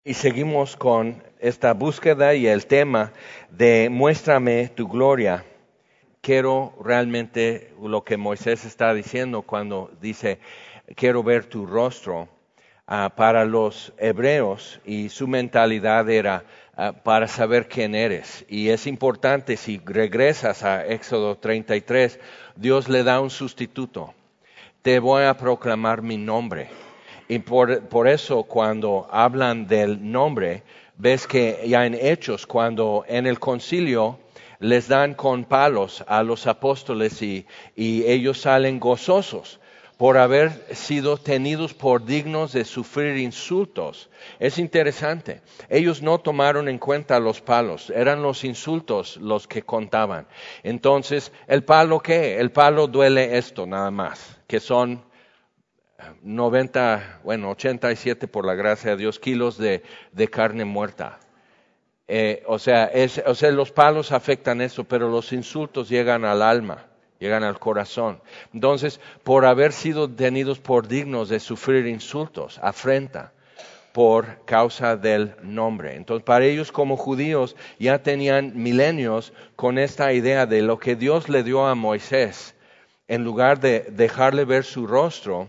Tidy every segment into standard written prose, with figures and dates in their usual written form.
Y seguimos con esta búsqueda y el tema de muéstrame tu gloria. Quiero realmente lo que Moisés está diciendo cuando dice quiero ver tu rostro. Para los hebreos y su mentalidad era para saber quién eres. Y es importante, si regresas a Éxodo 33, Dios le da un sustituto. Te voy a proclamar mi nombre. Y por eso cuando hablan del nombre, ves que ya en Hechos, cuando en el concilio les dan con palos a los apóstoles y ellos salen gozosos por haber sido tenidos por dignos de sufrir insultos. Es interesante, ellos no tomaron en cuenta los palos, eran los insultos los que contaban. Entonces, ¿el palo qué? El palo duele esto nada más, que son 87 por la gracia de Dios, kilos de carne muerta. O sea, los palos afectan eso, pero los insultos llegan al alma, llegan al corazón. Entonces, por haber sido tenidos por dignos de sufrir insultos, afrenta por causa del nombre. Entonces, para ellos como judíos ya tenían milenios con esta idea de lo que Dios le dio a Moisés, en lugar de dejarle ver su rostro,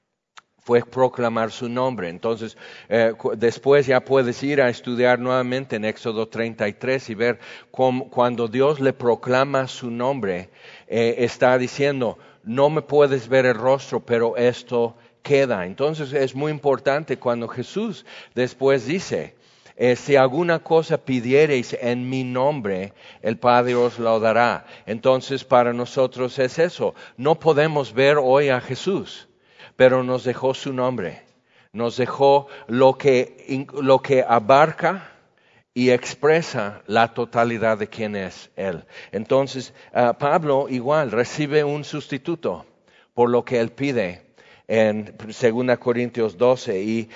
fue proclamar su nombre. Entonces, después ya puedes ir a estudiar nuevamente en Éxodo 33 y ver cuando Dios le proclama su nombre, está diciendo, no me puedes ver el rostro, pero esto queda. Entonces es muy importante cuando Jesús después dice, si alguna cosa pidiereis en mi nombre, el Padre os lo dará. Entonces para nosotros es eso. No podemos ver hoy a Jesús, pero nos dejó su nombre, nos dejó lo que abarca y expresa la totalidad de quién es Él. Entonces, Pablo igual recibe un sustituto por lo que él pide en 2 Corintios 12 y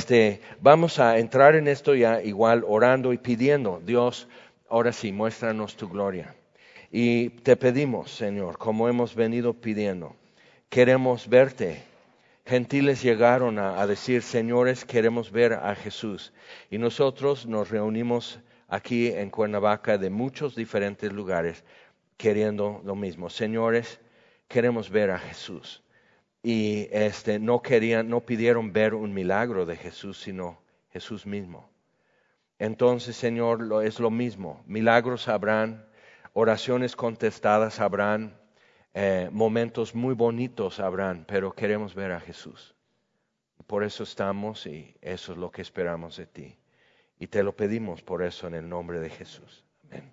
vamos a entrar en esto ya igual orando y pidiendo, Dios, ahora sí, muéstranos tu gloria. Y te pedimos, Señor, como hemos venido pidiendo, queremos verte. Gentiles llegaron a decir, señores, queremos ver a Jesús. Y nosotros nos reunimos aquí en Cuernavaca de muchos diferentes lugares queriendo lo mismo. Señores, queremos ver a Jesús. Y no pidieron ver un milagro de Jesús, sino Jesús mismo. Entonces, Señor, es lo mismo. Milagros habrán, oraciones contestadas habrán, momentos muy bonitos habrán, pero queremos ver a Jesús. Por eso estamos y eso es lo que esperamos de ti. Y te lo pedimos por eso en el nombre de Jesús. Amén.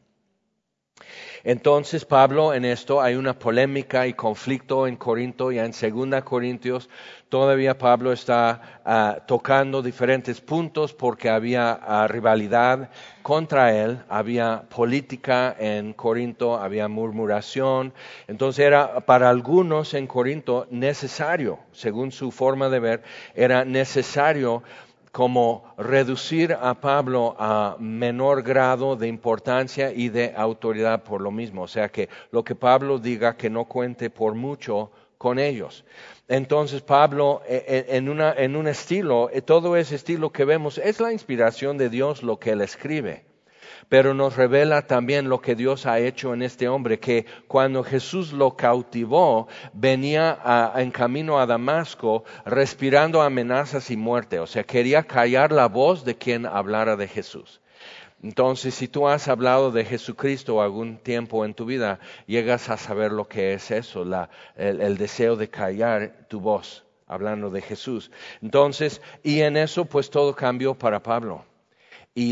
Entonces Pablo en esto hay una polémica y conflicto en Corinto y en 2 Corintios todavía Pablo está tocando diferentes puntos porque había rivalidad contra él, había política en Corinto, había murmuración, entonces era para algunos en Corinto necesario, según su forma de ver, era necesario como reducir a Pablo a menor grado de importancia y de autoridad por lo mismo. O sea que lo que Pablo diga que no cuente por mucho con ellos. Entonces Pablo en un estilo, todo ese estilo que vemos es la inspiración de Dios lo que él escribe. Pero nos revela también lo que Dios ha hecho en este hombre, que cuando Jesús lo cautivó, venía en camino a Damasco respirando amenazas y muerte. O sea, quería callar la voz de quien hablara de Jesús. Entonces, si tú has hablado de Jesucristo algún tiempo en tu vida, llegas a saber lo que es eso, el deseo de callar tu voz, hablando de Jesús. Entonces, y en eso pues todo cambió para Pablo. Y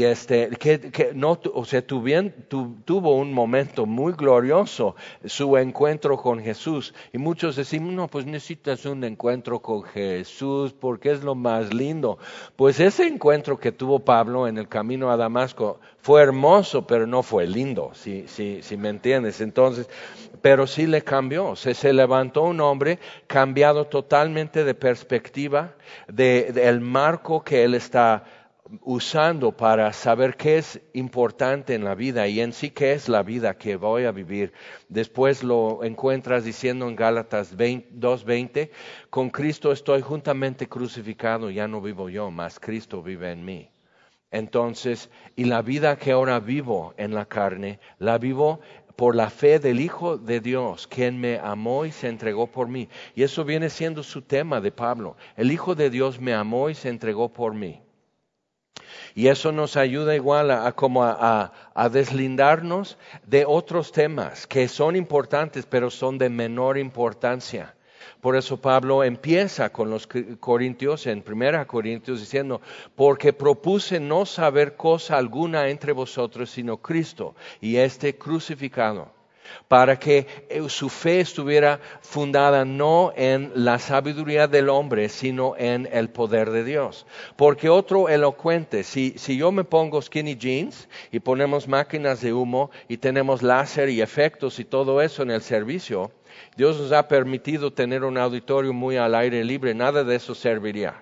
tuvo un momento muy glorioso su encuentro con Jesús. Y muchos decimos, no, pues necesitas un encuentro con Jesús porque es lo más lindo. Pues ese encuentro que tuvo Pablo en el camino a Damasco fue hermoso, pero no fue lindo, si me entiendes. Entonces, pero sí le cambió. Se levantó un hombre cambiado totalmente de perspectiva, del marco que él está usando para saber qué es importante en la vida y en sí qué es la vida que voy a vivir. Después lo encuentras diciendo en Gálatas 2:20, con Cristo estoy juntamente crucificado, ya no vivo yo, mas Cristo vive en mí. Entonces, y la vida que ahora vivo en la carne, la vivo por la fe del Hijo de Dios, quien me amó y se entregó por mí. Y eso viene siendo su tema de Pablo. El Hijo de Dios me amó y se entregó por mí. Y eso nos ayuda igual a deslindarnos de otros temas que son importantes, pero son de menor importancia. Por eso Pablo empieza con los Corintios, en 1 Corintios, diciendo, porque propuse no saber cosa alguna entre vosotros, sino Cristo y este crucificado, para que su fe estuviera fundada no en la sabiduría del hombre, sino en el poder de Dios. Porque otro elocuente, si yo me pongo skinny jeans y ponemos máquinas de humo y tenemos láser y efectos y todo eso en el servicio, Dios nos ha permitido tener un auditorio muy al aire libre, nada de eso serviría.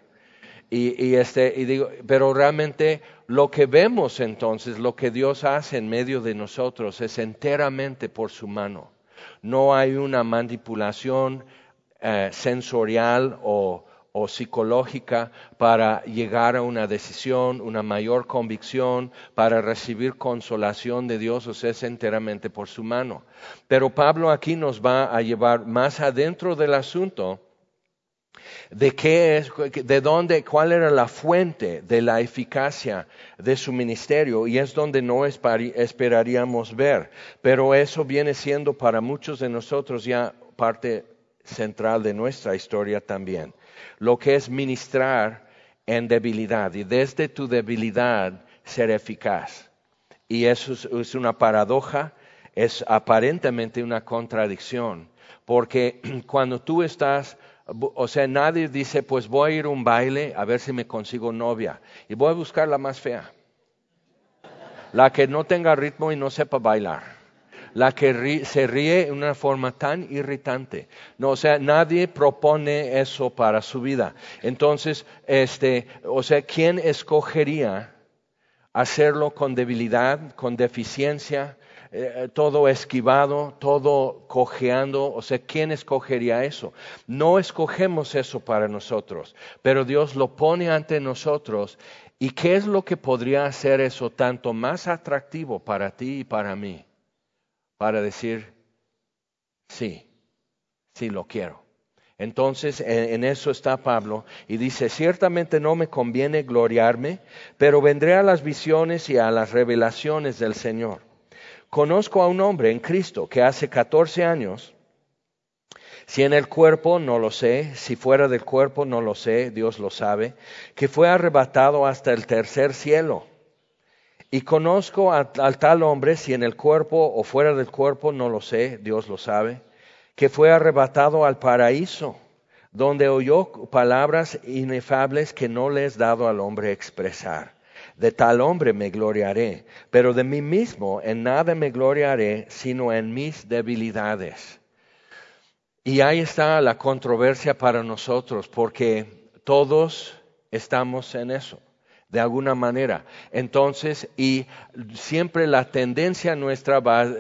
Pero realmente lo que vemos entonces, lo que Dios hace en medio de nosotros es enteramente por su mano. No hay una manipulación sensorial o psicológica para llegar a una decisión, una mayor convicción, para recibir consolación de Dios, o sea, es enteramente por su mano. Pero Pablo aquí nos va a llevar más adentro del asunto, de qué es, de dónde, cuál era la fuente de la eficacia de su ministerio, y es donde no esperaríamos ver. Pero eso viene siendo para muchos de nosotros ya parte central de nuestra historia también. Lo que es ministrar en debilidad y desde tu debilidad ser eficaz. Y eso es una paradoja, es aparentemente una contradicción, porque cuando tú estás, o sea, nadie dice, pues voy a ir a un baile a ver si me consigo novia y voy a buscar la más fea, la que no tenga ritmo y no sepa bailar, la que se ríe de una forma tan irritante. No, o sea, nadie propone eso para su vida. Entonces, o sea, ¿quién escogería hacerlo con debilidad, con deficiencia, todo esquivado, todo cojeando? O sea, ¿quién escogería eso? No escogemos eso para nosotros, pero Dios lo pone ante nosotros. ¿Y qué es lo que podría hacer eso tanto más atractivo para ti y para mí? Para decir, sí lo quiero. Entonces, en eso está Pablo, y dice, ciertamente no me conviene gloriarme, pero vendré a las visiones y a las revelaciones del Señor. Conozco a un hombre en Cristo que hace 14 años, si en el cuerpo no lo sé, si fuera del cuerpo no lo sé, Dios lo sabe, que fue arrebatado hasta el tercer cielo. Y conozco al tal hombre, si en el cuerpo o fuera del cuerpo no lo sé, Dios lo sabe, que fue arrebatado al paraíso, donde oyó palabras inefables que no le es dado al hombre expresar. De tal hombre me gloriaré, pero de mí mismo en nada me gloriaré, sino en mis debilidades. Y ahí está la controversia para nosotros, porque todos estamos en eso, de alguna manera. Entonces, y siempre la tendencia nuestra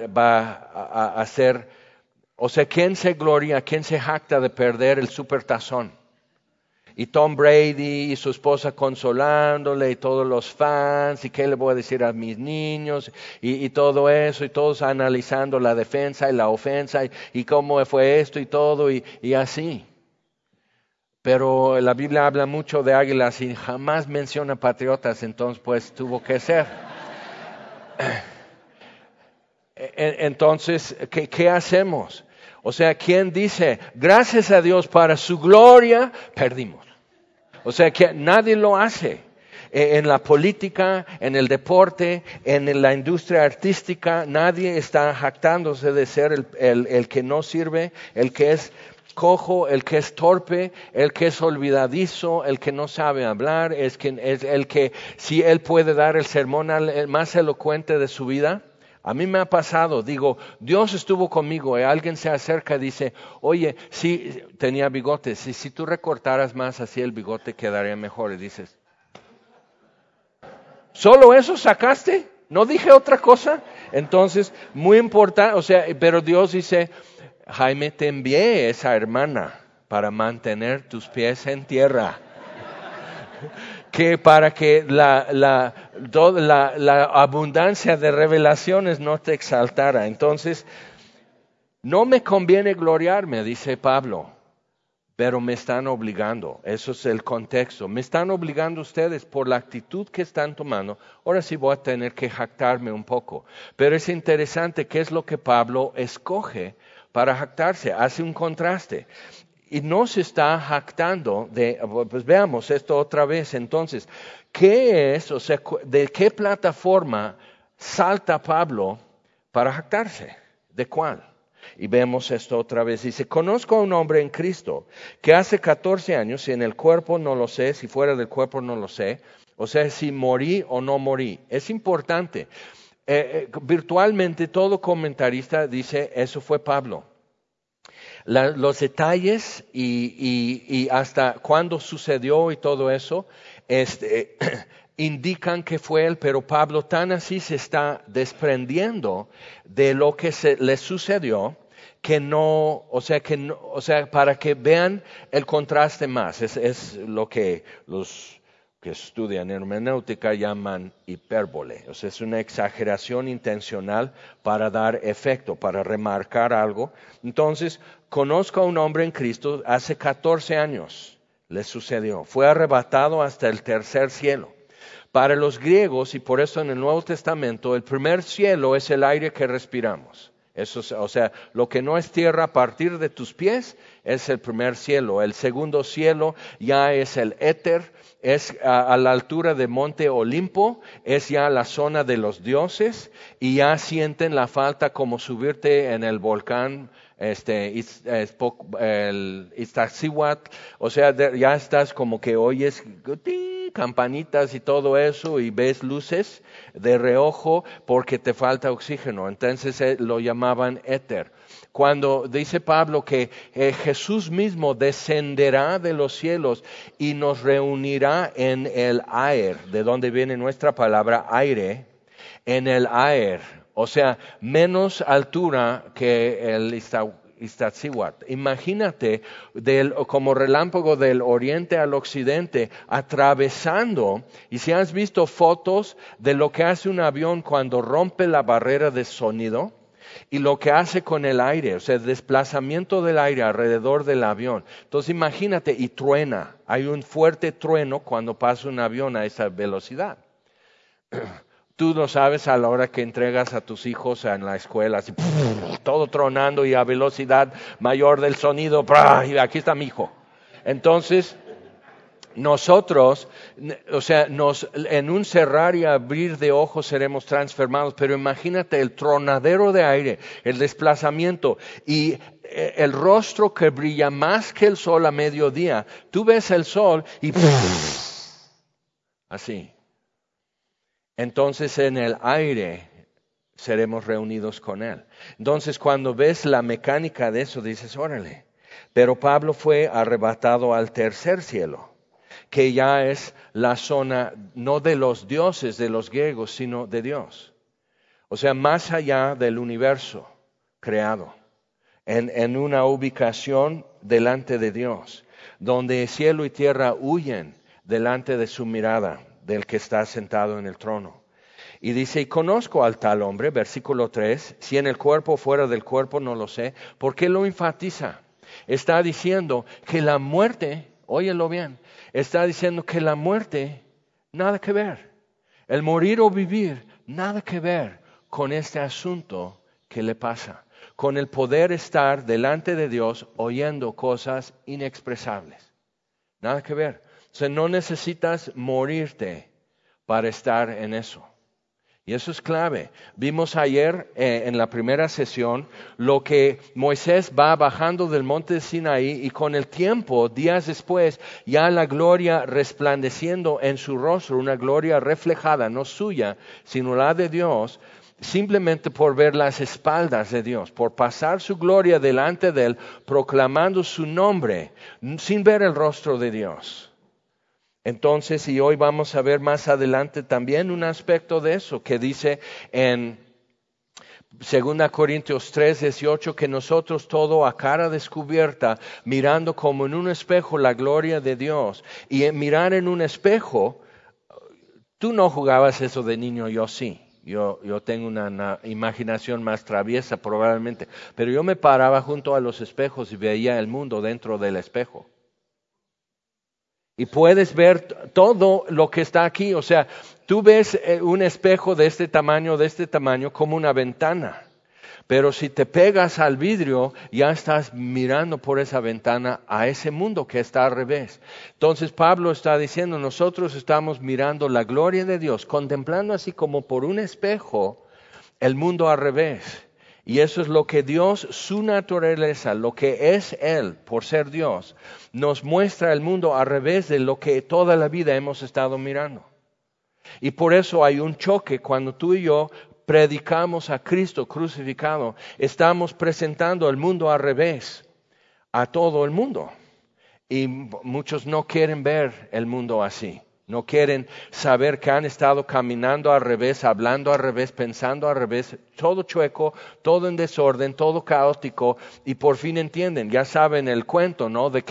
va a ser, o sea, ¿quién se gloria, quién se jacta de perder el supertazón? Y Tom Brady y su esposa consolándole y todos los fans y qué le voy a decir a mis niños y todo eso y todos analizando la defensa y la ofensa y cómo fue esto y todo y así. Pero la Biblia habla mucho de águilas y jamás menciona patriotas, entonces pues tuvo que ser. Entonces, ¿qué hacemos? O sea, ¿quién dice, gracias a Dios para su gloria, perdimos? O sea, que nadie lo hace. En la política, en el deporte, en la industria artística, nadie está jactándose de ser el que no sirve, el que es cojo, el que es torpe, el que es olvidadizo, el que no sabe hablar, es el que, si él puede dar el sermón más elocuente de su vida. A mí me ha pasado, digo, Dios estuvo conmigo y alguien se acerca y dice, oye, sí, tenía bigotes, si tú recortaras más así el bigote quedaría mejor. Y dices, ¿solo eso sacaste? ¿No dije otra cosa? Entonces, muy importante, o sea, pero Dios dice, Jaime, te envié esa hermana para mantener tus pies en tierra. que para que la abundancia de revelaciones no te exaltara. Entonces, no me conviene gloriarme, dice Pablo, pero me están obligando. Eso es el contexto. Me están obligando ustedes por la actitud que están tomando. Ahora sí voy a tener que jactarme un poco. Pero es interesante qué es lo que Pablo escoge para jactarse. Hace un contraste. Y no se está jactando pues veamos esto otra vez. Entonces, ¿qué es, o sea, de qué plataforma salta Pablo para jactarse? ¿De cuál? Y vemos esto otra vez. Dice, conozco a un hombre en Cristo que hace 14 años, si en el cuerpo no lo sé, si fuera del cuerpo no lo sé, o sea, si morí o no morí. Es importante. Virtualmente todo comentarista dice, eso fue Pablo. Los detalles y hasta cuándo sucedió y todo eso, indican que fue él, pero Pablo tan así se está desprendiendo de lo que le sucedió, que no, o sea, para que vean el contraste más. Es lo que los que estudian hermenéutica llaman hipérbole. O sea, es una exageración intencional para dar efecto, para remarcar algo. Entonces, conozco a un hombre en Cristo, hace 14 años le sucedió. Fue arrebatado hasta el tercer cielo. Para los griegos, y por eso en el Nuevo Testamento, el primer cielo es el aire que respiramos. Eso, o sea, lo que no es tierra a partir de tus pies es el primer cielo. El segundo cielo ya es el éter, es a la altura de Monte Olimpo, es ya la zona de los dioses y ya sienten la falta como subirte en el volcán el Iztaccíhuatl, o sea, ya estás como que oyes campanitas y todo eso y ves luces de reojo porque te falta oxígeno. Entonces lo llamaban éter. Cuando dice Pablo que Jesús mismo descenderá de los cielos y nos reunirá en el aer, de donde viene nuestra palabra aire, en el aer, o sea, menos altura que el Iztaccíhuatl. Imagínate como relámpago del oriente al occidente, atravesando, y si has visto fotos de lo que hace un avión cuando rompe la barrera de sonido, y lo que hace con el aire, o sea, el desplazamiento del aire alrededor del avión. Entonces imagínate, y truena, hay un fuerte trueno cuando pasa un avión a esa velocidad. Tú lo sabes a la hora que entregas a tus hijos en la escuela, así, todo tronando y a velocidad mayor del sonido, y aquí está mi hijo. Entonces, nosotros, o sea, en un cerrar y abrir de ojos seremos transformados, pero imagínate el tronadero de aire, el desplazamiento y el rostro que brilla más que el sol a mediodía. Tú ves el sol y así. Entonces en el aire seremos reunidos con Él. Entonces cuando ves la mecánica de eso dices, órale. Pero Pablo fue arrebatado al tercer cielo, que ya es la zona no de los dioses de los griegos, sino de Dios. O sea, más allá del universo creado, en una ubicación delante de Dios, donde cielo y tierra huyen delante de su mirada del que está sentado en el trono. Y dice, y conozco al tal hombre, versículo 3, si en el cuerpo o fuera del cuerpo no lo sé. ¿Por qué lo enfatiza? Está diciendo que la muerte, óyelo bien, está diciendo que la muerte, nada que ver. El morir o vivir, nada que ver con este asunto que le pasa. Con el poder estar delante de Dios oyendo cosas inexpresables. Nada que ver. O sea, no necesitas morirte para estar en eso. Y eso es clave. Vimos ayer en la primera sesión lo que Moisés va bajando del monte de Sinaí y con el tiempo, días después, ya la gloria resplandeciendo en su rostro, una gloria reflejada, no suya, sino la de Dios, simplemente por ver las espaldas de Dios, por pasar su gloria delante de Él, proclamando su nombre, sin ver el rostro de Dios. Entonces, y hoy vamos a ver más adelante también un aspecto de eso, que dice en 2 Corintios 3:18, que nosotros todo a cara descubierta, mirando como en un espejo la gloria de Dios, y mirar en un espejo Tú no jugabas eso de niño, yo sí. Yo tengo una imaginación más traviesa probablemente, pero yo me paraba junto a los espejos y veía el mundo dentro del espejo. Y puedes ver todo lo que está aquí. O sea, tú ves un espejo de este tamaño como una ventana. Pero si te pegas al vidrio, ya estás mirando por esa ventana a ese mundo que está al revés. Entonces Pablo está diciendo, nosotros estamos mirando la gloria de Dios, contemplando así como por un espejo el mundo al revés. Y eso es lo que Dios, su naturaleza, lo que es Él, por ser Dios, nos muestra el mundo al revés de lo que toda la vida hemos estado mirando. Y por eso hay un choque cuando tú y yo predicamos a Cristo crucificado. Estamos presentando el mundo al revés a todo el mundo. Y muchos no quieren ver el mundo así. No quieren saber que han estado caminando al revés, hablando al revés, pensando al revés, todo chueco, todo en desorden, todo caótico, y por fin entienden. Ya saben el cuento, ¿no? Del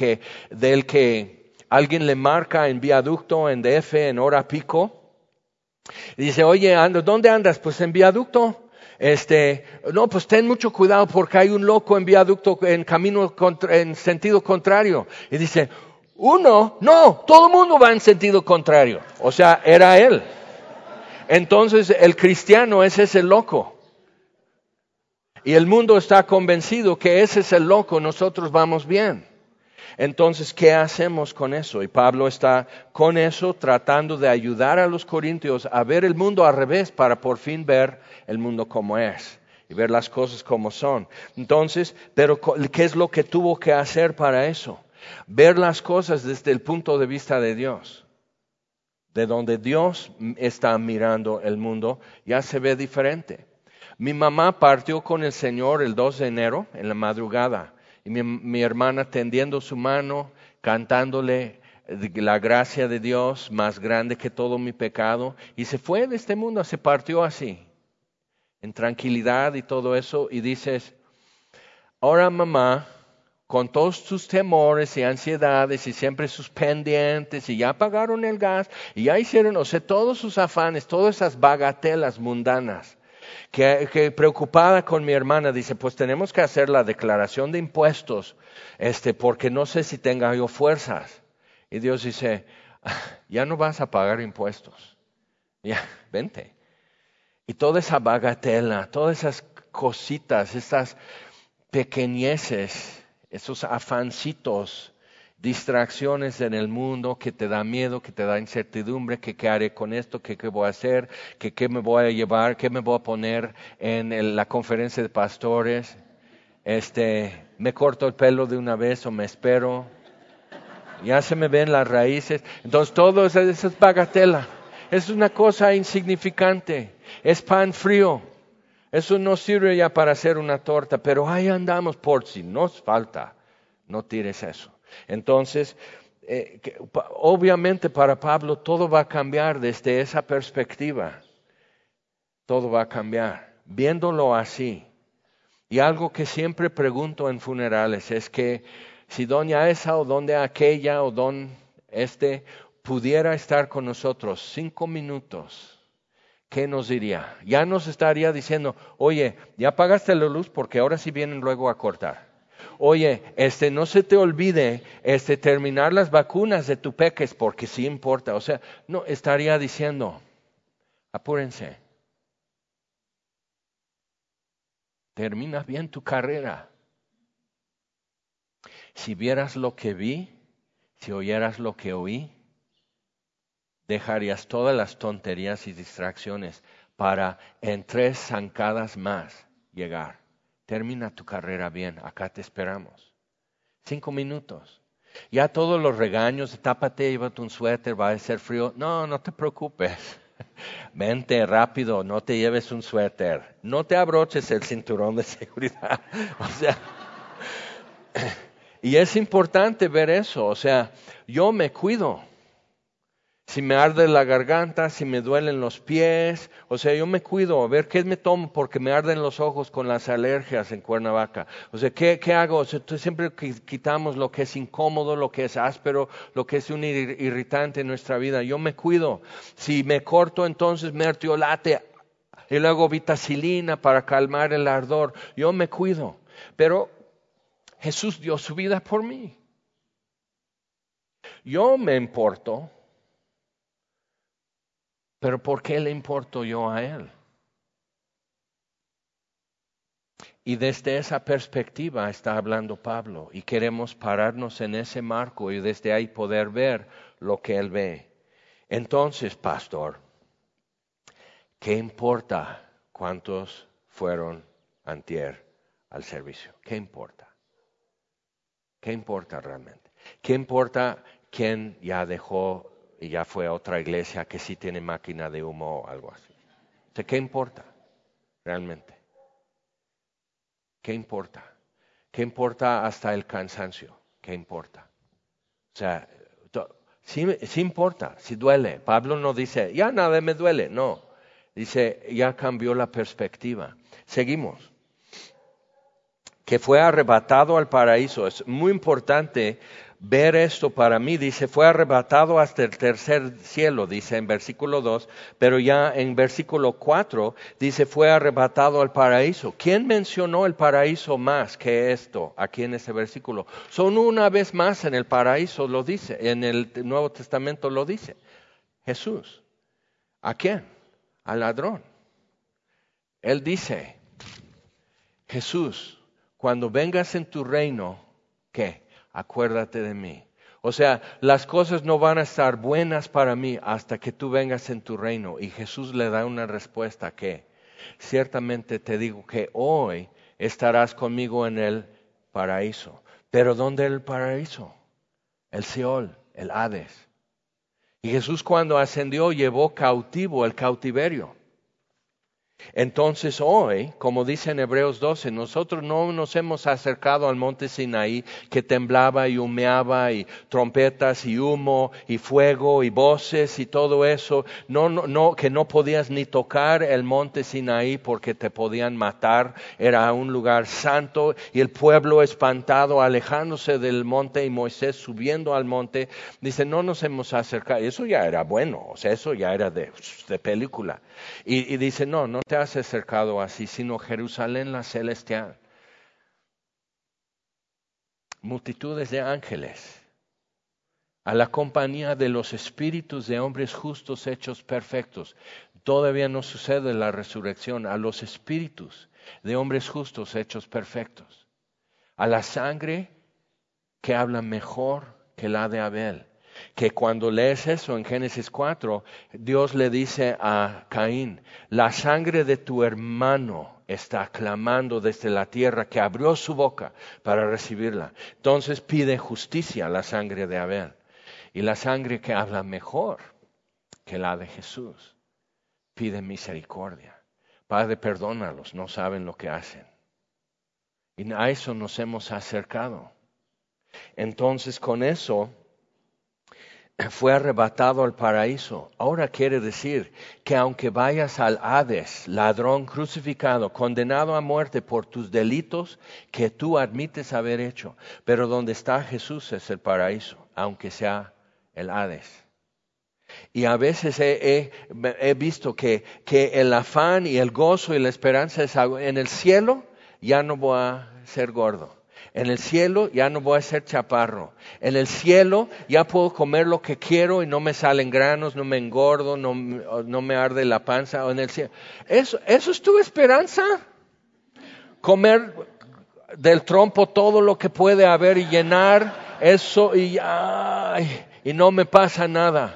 que alguien le marca en viaducto, en DF, en hora pico. Y dice, oye, ¿dónde andas? Pues en viaducto. No, pues ten mucho cuidado porque hay un loco en viaducto en en sentido contrario. Y dice, no, todo el mundo va en sentido contrario. O sea, era él. Entonces el cristiano es ese loco. Y el mundo está convencido que ese es el loco, nosotros vamos bien. Entonces, ¿qué hacemos con eso? Y Pablo está con eso tratando de ayudar a los corintios a ver el mundo al revés para por fin ver el mundo como es y ver las cosas como son. Entonces, pero ¿qué es lo que tuvo que hacer para eso? Ver las cosas desde el punto de vista de Dios. De donde Dios está mirando el mundo, ya se ve diferente. Mi mamá partió con el Señor el 2 de enero en la madrugada. Y mi hermana tendiendo su mano, cantándole la gracia de Dios más grande que todo mi pecado. Y se fue de este mundo, se partió así, en tranquilidad y todo eso. Y dices, ahora mamá, con todos tus temores y ansiedades y siempre sus pendientes y ya pagaron el gas y ya hicieron, o sea, todos sus afanes, todas esas bagatelas mundanas. Que preocupada con mi hermana, dice, pues tenemos que hacer la declaración de impuestos, porque no sé si tenga yo fuerzas. Y Dios dice, ya no vas a pagar impuestos, ya, vente. Y toda esa bagatela, todas esas cositas, estas pequeñeces, esos afancitos, distracciones en el mundo que te da miedo, que te da incertidumbre, que qué haré con esto, que qué voy a hacer, que qué me voy a llevar, qué me voy a poner en la conferencia de pastores, me corto el pelo de una vez o me espero, ya se me ven las raíces. Entonces todo eso es bagatela, es una cosa insignificante, es pan frío. Eso no sirve ya para hacer una torta, pero ahí andamos por si nos falta, no tires eso. Entonces, obviamente para Pablo todo va a cambiar desde esa perspectiva. Todo va a cambiar, viéndolo así. Y algo que siempre pregunto en funerales es que si doña esa o doña aquella o don pudiera estar con nosotros 5 minutos, ¿qué nos diría? Ya nos estaría diciendo, oye, ya apagaste la luz porque ahora sí vienen luego a cortar. Oye, no se te olvide terminar las vacunas de tu peques porque sí importa. O sea, no, estaría diciendo, apúrense. Termina bien tu carrera. Si vieras lo que vi, si oyeras lo que oí, dejarías todas las tonterías y distracciones para en 3 zancadas más llegar. Termina tu carrera bien, acá te esperamos. 5 minutos. Ya todos los regaños, tápate, llévate un suéter, va a ser frío. No te preocupes. Vente rápido, no te lleves un suéter. No te abroches el cinturón de seguridad. O sea, y es importante ver eso. O sea, yo me cuido. Si me arde la garganta, si me duelen los pies, o sea, yo me cuido, a ver qué me tomo porque me arden los ojos con las alergias en Cuernavaca. O sea, ¿qué hago? O sea, siempre quitamos lo que es incómodo, lo que es áspero, lo que es un irritante en nuestra vida. Yo me cuido. Si me corto, entonces mertiolate y luego vitacilina para calmar el ardor. Yo me cuido. Pero Jesús dio su vida por mí. Yo me importo. Pero ¿por qué le importo yo a Él? Y desde esa perspectiva está hablando Pablo y queremos pararnos en ese marco y desde ahí poder ver lo que Él ve. Entonces, pastor, ¿qué importa cuántos fueron antier al servicio? ¿Qué importa? ¿Qué importa realmente? ¿Qué importa quién ya dejó y ya fue a otra iglesia que sí tiene máquina de humo o algo así? O sea, ¿qué importa realmente? ¿Qué importa? ¿Qué importa hasta el cansancio? ¿Qué importa? O sea, sí importa, sí duele. Pablo no dice, ya nada me duele, no. Dice, ya cambió la perspectiva. Seguimos. Que fue arrebatado al paraíso. Es muy importante ver esto para mí. Dice, fue arrebatado hasta el tercer cielo, dice en versículo 2, pero ya en versículo 4 dice, fue arrebatado al paraíso. ¿Quién mencionó el paraíso más que esto aquí en ese versículo? Son una vez más en el paraíso, lo dice, en el Nuevo Testamento lo dice. Jesús. ¿A quién? Al ladrón. Él dice, Jesús, cuando vengas en tu reino, ¿qué? Acuérdate de mí. O sea, las cosas no van a estar buenas para mí hasta que tú vengas en tu reino. Y Jesús le da una respuesta que, ciertamente te digo que hoy estarás conmigo en el paraíso. ¿Pero dónde el paraíso? El Seol, el Hades. Y Jesús cuando ascendió llevó cautivo el cautiverio. Entonces hoy, como dice en Hebreos 12, nosotros no nos hemos acercado al monte Sinaí que temblaba y humeaba y trompetas y humo y fuego y voces y todo eso. No, que no podías ni tocar el monte Sinaí porque te podían matar. Era un lugar santo y el pueblo espantado alejándose del monte y Moisés subiendo al monte. Dice, no nos hemos acercado. Eso ya era bueno, o sea, eso ya era de película. Y dice, no te has acercado así, sino Jerusalén la celestial. Multitudes de ángeles, a la compañía de los espíritus de hombres justos hechos perfectos. Todavía no sucede la resurrección, a los espíritus de hombres justos hechos perfectos. A la sangre que habla mejor que la de Abel. Que cuando lees eso en Génesis 4, Dios le dice a Caín, la sangre de tu hermano está clamando desde la tierra, que abrió su boca para recibirla. Entonces pide justicia la sangre de Abel. Y la sangre que habla mejor que la de Jesús pide misericordia. Padre, perdónalos, no saben lo que hacen. Y a eso nos hemos acercado. Entonces con eso fue arrebatado al paraíso. Ahora quiere decir que aunque vayas al Hades, ladrón crucificado, condenado a muerte por tus delitos que tú admites haber hecho, pero donde está Jesús es el paraíso, aunque sea el Hades. Y a veces he visto que el afán y el gozo y la esperanza es algo. En el cielo ya no voy a ser gordo. En el cielo ya no voy a ser chaparro. En el cielo ya puedo comer lo que quiero y no me salen granos, no me engordo, no me arde la panza. En el cielo. ¿Eso es tu esperanza? Comer del trompo todo lo que puede haber y llenar eso y no me pasa nada.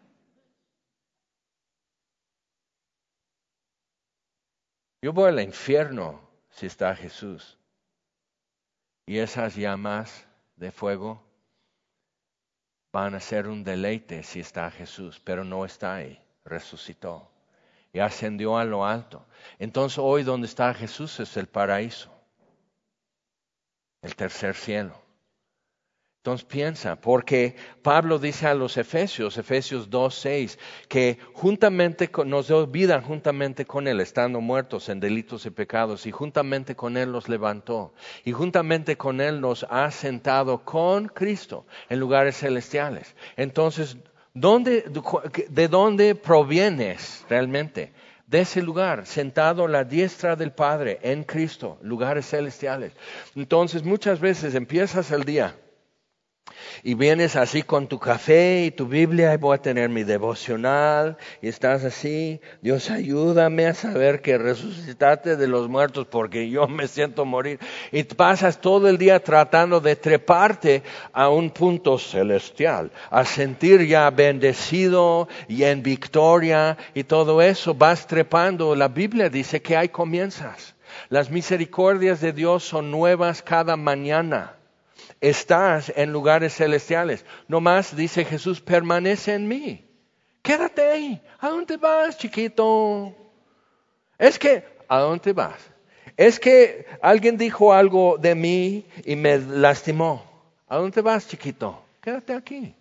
Yo voy al infierno si está Jesús. Y esas llamas de fuego van a ser un deleite si está Jesús, pero no está ahí, resucitó y ascendió a lo alto. Entonces hoy donde está Jesús es el paraíso, el tercer cielo. Entonces piensa, porque Pablo dice a los Efesios 2:6, que nos dio vida juntamente con Él, estando muertos en delitos y pecados, y juntamente con Él los levantó, y juntamente con Él nos ha sentado con Cristo en lugares celestiales. Entonces, ¿de dónde provienes realmente? De ese lugar, sentado a la diestra del Padre en Cristo, lugares celestiales. Entonces, muchas veces empiezas el día y vienes así con tu café y tu Biblia, y voy a tener mi devocional, y estás así, Dios ayúdame a saber que resucitaste de los muertos porque yo me siento morir. Y pasas todo el día tratando de treparte a un punto celestial, a sentir ya bendecido y en victoria y todo eso, vas trepando. La Biblia dice que hay comienzas. Las misericordias de Dios son nuevas cada mañana. Estás en lugares celestiales. No más, dice Jesús, permanece en mí. Quédate ahí. ¿A dónde vas, chiquito? ¿A dónde vas? Es que alguien dijo algo de mí y me lastimó. ¿A dónde vas, chiquito? Quédate aquí.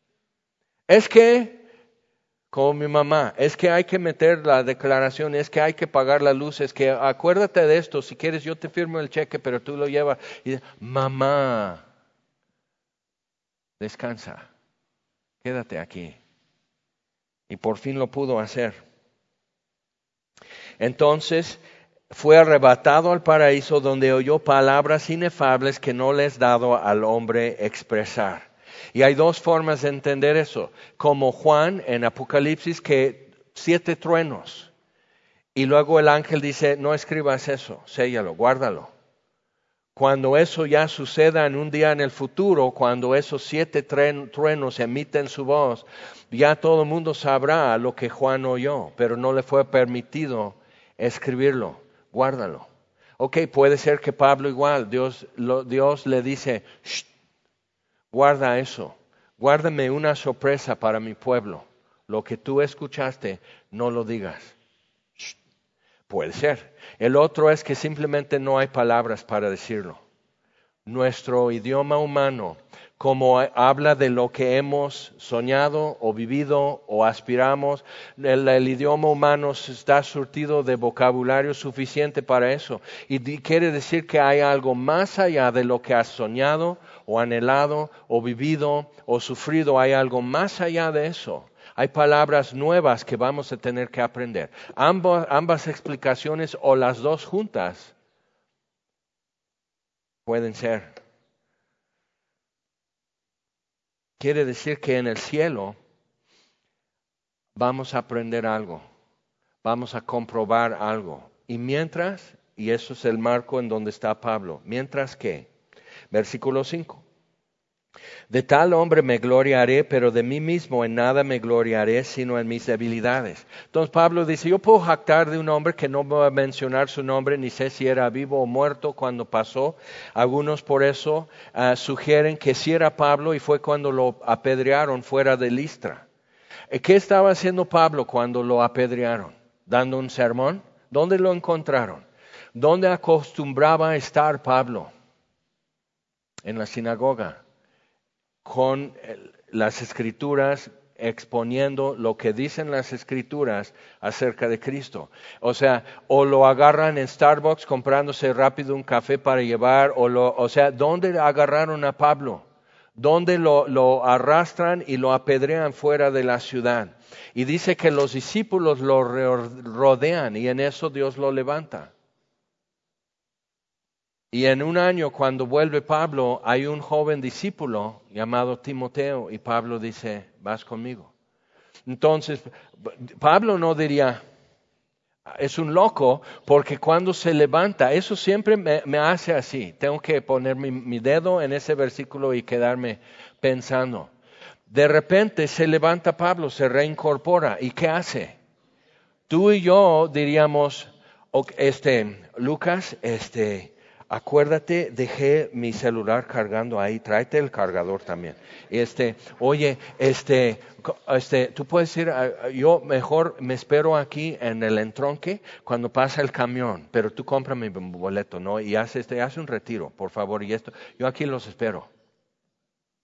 Como mi mamá, es que hay que meter la declaración, es que hay que pagar la luz, es que acuérdate de esto, si quieres yo te firmo el cheque, pero tú lo llevas. Y dice, mamá, descansa, quédate aquí. Y por fin lo pudo hacer. Entonces fue arrebatado al paraíso, donde oyó palabras inefables que no le es dado al hombre expresar. Y hay dos formas de entender eso, como Juan en Apocalipsis, que 7 truenos. Y luego el ángel dice, no escribas eso, séllalo, guárdalo. Cuando eso ya suceda en un día en el futuro, cuando esos 7 truenos emiten su voz, ya todo el mundo sabrá lo que Juan oyó, pero no le fue permitido escribirlo, guárdalo. Ok, puede ser que Pablo igual, Dios le dice, shh, guarda eso, guárdame una sorpresa para mi pueblo. Lo que tú escuchaste, no lo digas. Shh. Puede ser. El otro es que simplemente no hay palabras para decirlo. Nuestro idioma humano, como habla de lo que hemos soñado o vivido o aspiramos, el idioma humano está surtido de vocabulario suficiente para eso. Y quiere decir que hay algo más allá de lo que has soñado o anhelado o vivido o sufrido. Hay algo más allá de eso. Hay palabras nuevas que vamos a tener que aprender. Ambas explicaciones o las dos juntas pueden ser. Quiere decir que en el cielo vamos a aprender algo, vamos a comprobar algo. Y y eso es el marco en donde está Pablo, mientras que, versículo 5. De tal hombre me gloriaré, pero de mí mismo en nada me gloriaré, sino en mis debilidades. Entonces Pablo dice, yo puedo jactar de un hombre que no voy a mencionar su nombre, ni sé si era vivo o muerto cuando pasó. Algunos por eso sugieren que sí era Pablo y fue cuando lo apedrearon fuera de Listra. ¿Qué estaba haciendo Pablo cuando lo apedrearon? ¿Dando un sermón? ¿Dónde lo encontraron? ¿Dónde acostumbraba a estar Pablo? En la sinagoga, con las Escrituras, exponiendo lo que dicen las Escrituras acerca de Cristo. O sea, o lo agarran en Starbucks comprándose rápido un café para llevar, ¿dónde agarraron a Pablo? ¿Dónde lo arrastran y lo apedrean fuera de la ciudad? Y dice que los discípulos lo rodean y en eso Dios lo levanta. Y en un año, cuando vuelve Pablo, hay un joven discípulo llamado Timoteo y Pablo dice, vas conmigo. Entonces, Pablo no diría, es un loco, porque cuando se levanta, eso siempre me hace así. Tengo que poner mi dedo en ese versículo y quedarme pensando. De repente se levanta Pablo, se reincorpora. ¿Y qué hace? Tú y yo diríamos, Lucas, acuérdate, dejé mi celular cargando ahí, tráete el cargador también. Oye, tú puedes decir, yo mejor me espero aquí en el entronque cuando pasa el camión, pero tú cómprame mi boleto, ¿no? Y haz un retiro, por favor, y yo aquí los espero.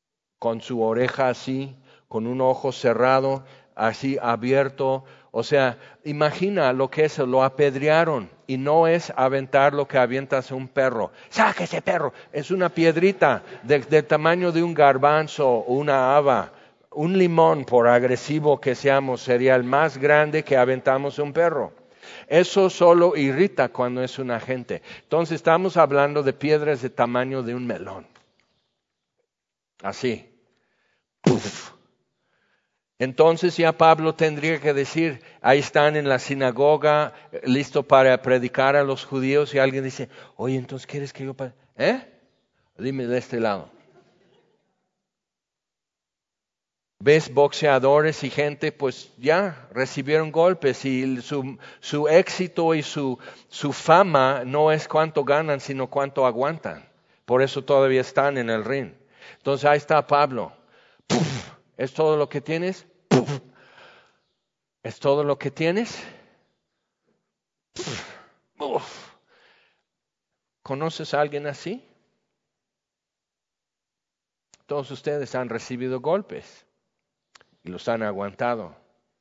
con su oreja así, con un ojo cerrado, así abierto. O sea, imagina lo que es, lo apedrearon. Y no es aventar lo que avientas a un perro. ¡Saque ese perro! Es una piedrita del tamaño de un garbanzo o una haba. Un limón, por agresivo que seamos, sería el más grande que aventamos a un perro. Eso solo irrita cuando es una gente. Entonces estamos hablando de piedras de tamaño de un melón. Así. ¡Puf! Entonces ya Pablo tendría que decir, ahí están en la sinagoga, listo para predicar a los judíos, y alguien dice, oye, entonces ¿quieres que yo Dime de este lado. Ves boxeadores y gente, pues ya recibieron golpes y su éxito y su fama no es cuánto ganan, sino cuánto aguantan. Por eso todavía están en el ring. Entonces ahí está Pablo. ¡Puf! ¿Es todo lo que tienes? ¡Puf! ¿Es todo lo que tienes? Uf. ¿Conoces a alguien así? Todos ustedes han recibido golpes y los han aguantado.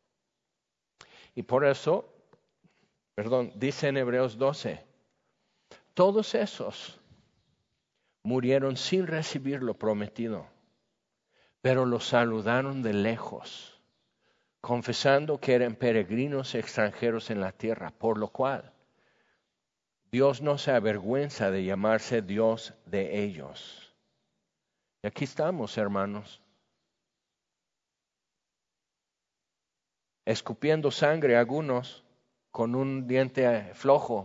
Y por eso, dice en Hebreos 12, todos esos murieron sin recibir lo prometido, pero los saludaron de lejos, confesando que eran peregrinos extranjeros en la tierra, por lo cual Dios no se avergüenza de llamarse Dios de ellos. Y aquí estamos, hermanos, escupiendo sangre algunos con un diente flojo.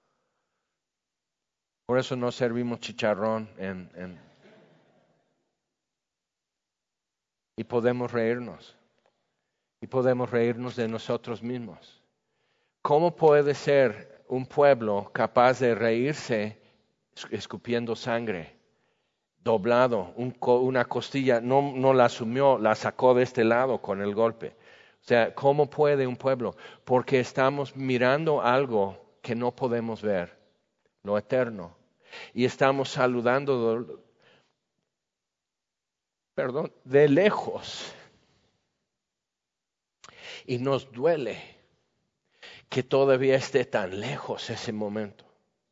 Por eso no servimos chicharrón y podemos reírnos. Y podemos reírnos de nosotros mismos. ¿Cómo puede ser un pueblo capaz de reírse escupiendo sangre? Doblado, una costilla, no la asumió, la sacó de este lado con el golpe. O sea, ¿cómo puede un pueblo? Porque estamos mirando algo que no podemos ver, lo eterno. Y estamos saludando, de lejos. Y nos duele que todavía esté tan lejos ese momento.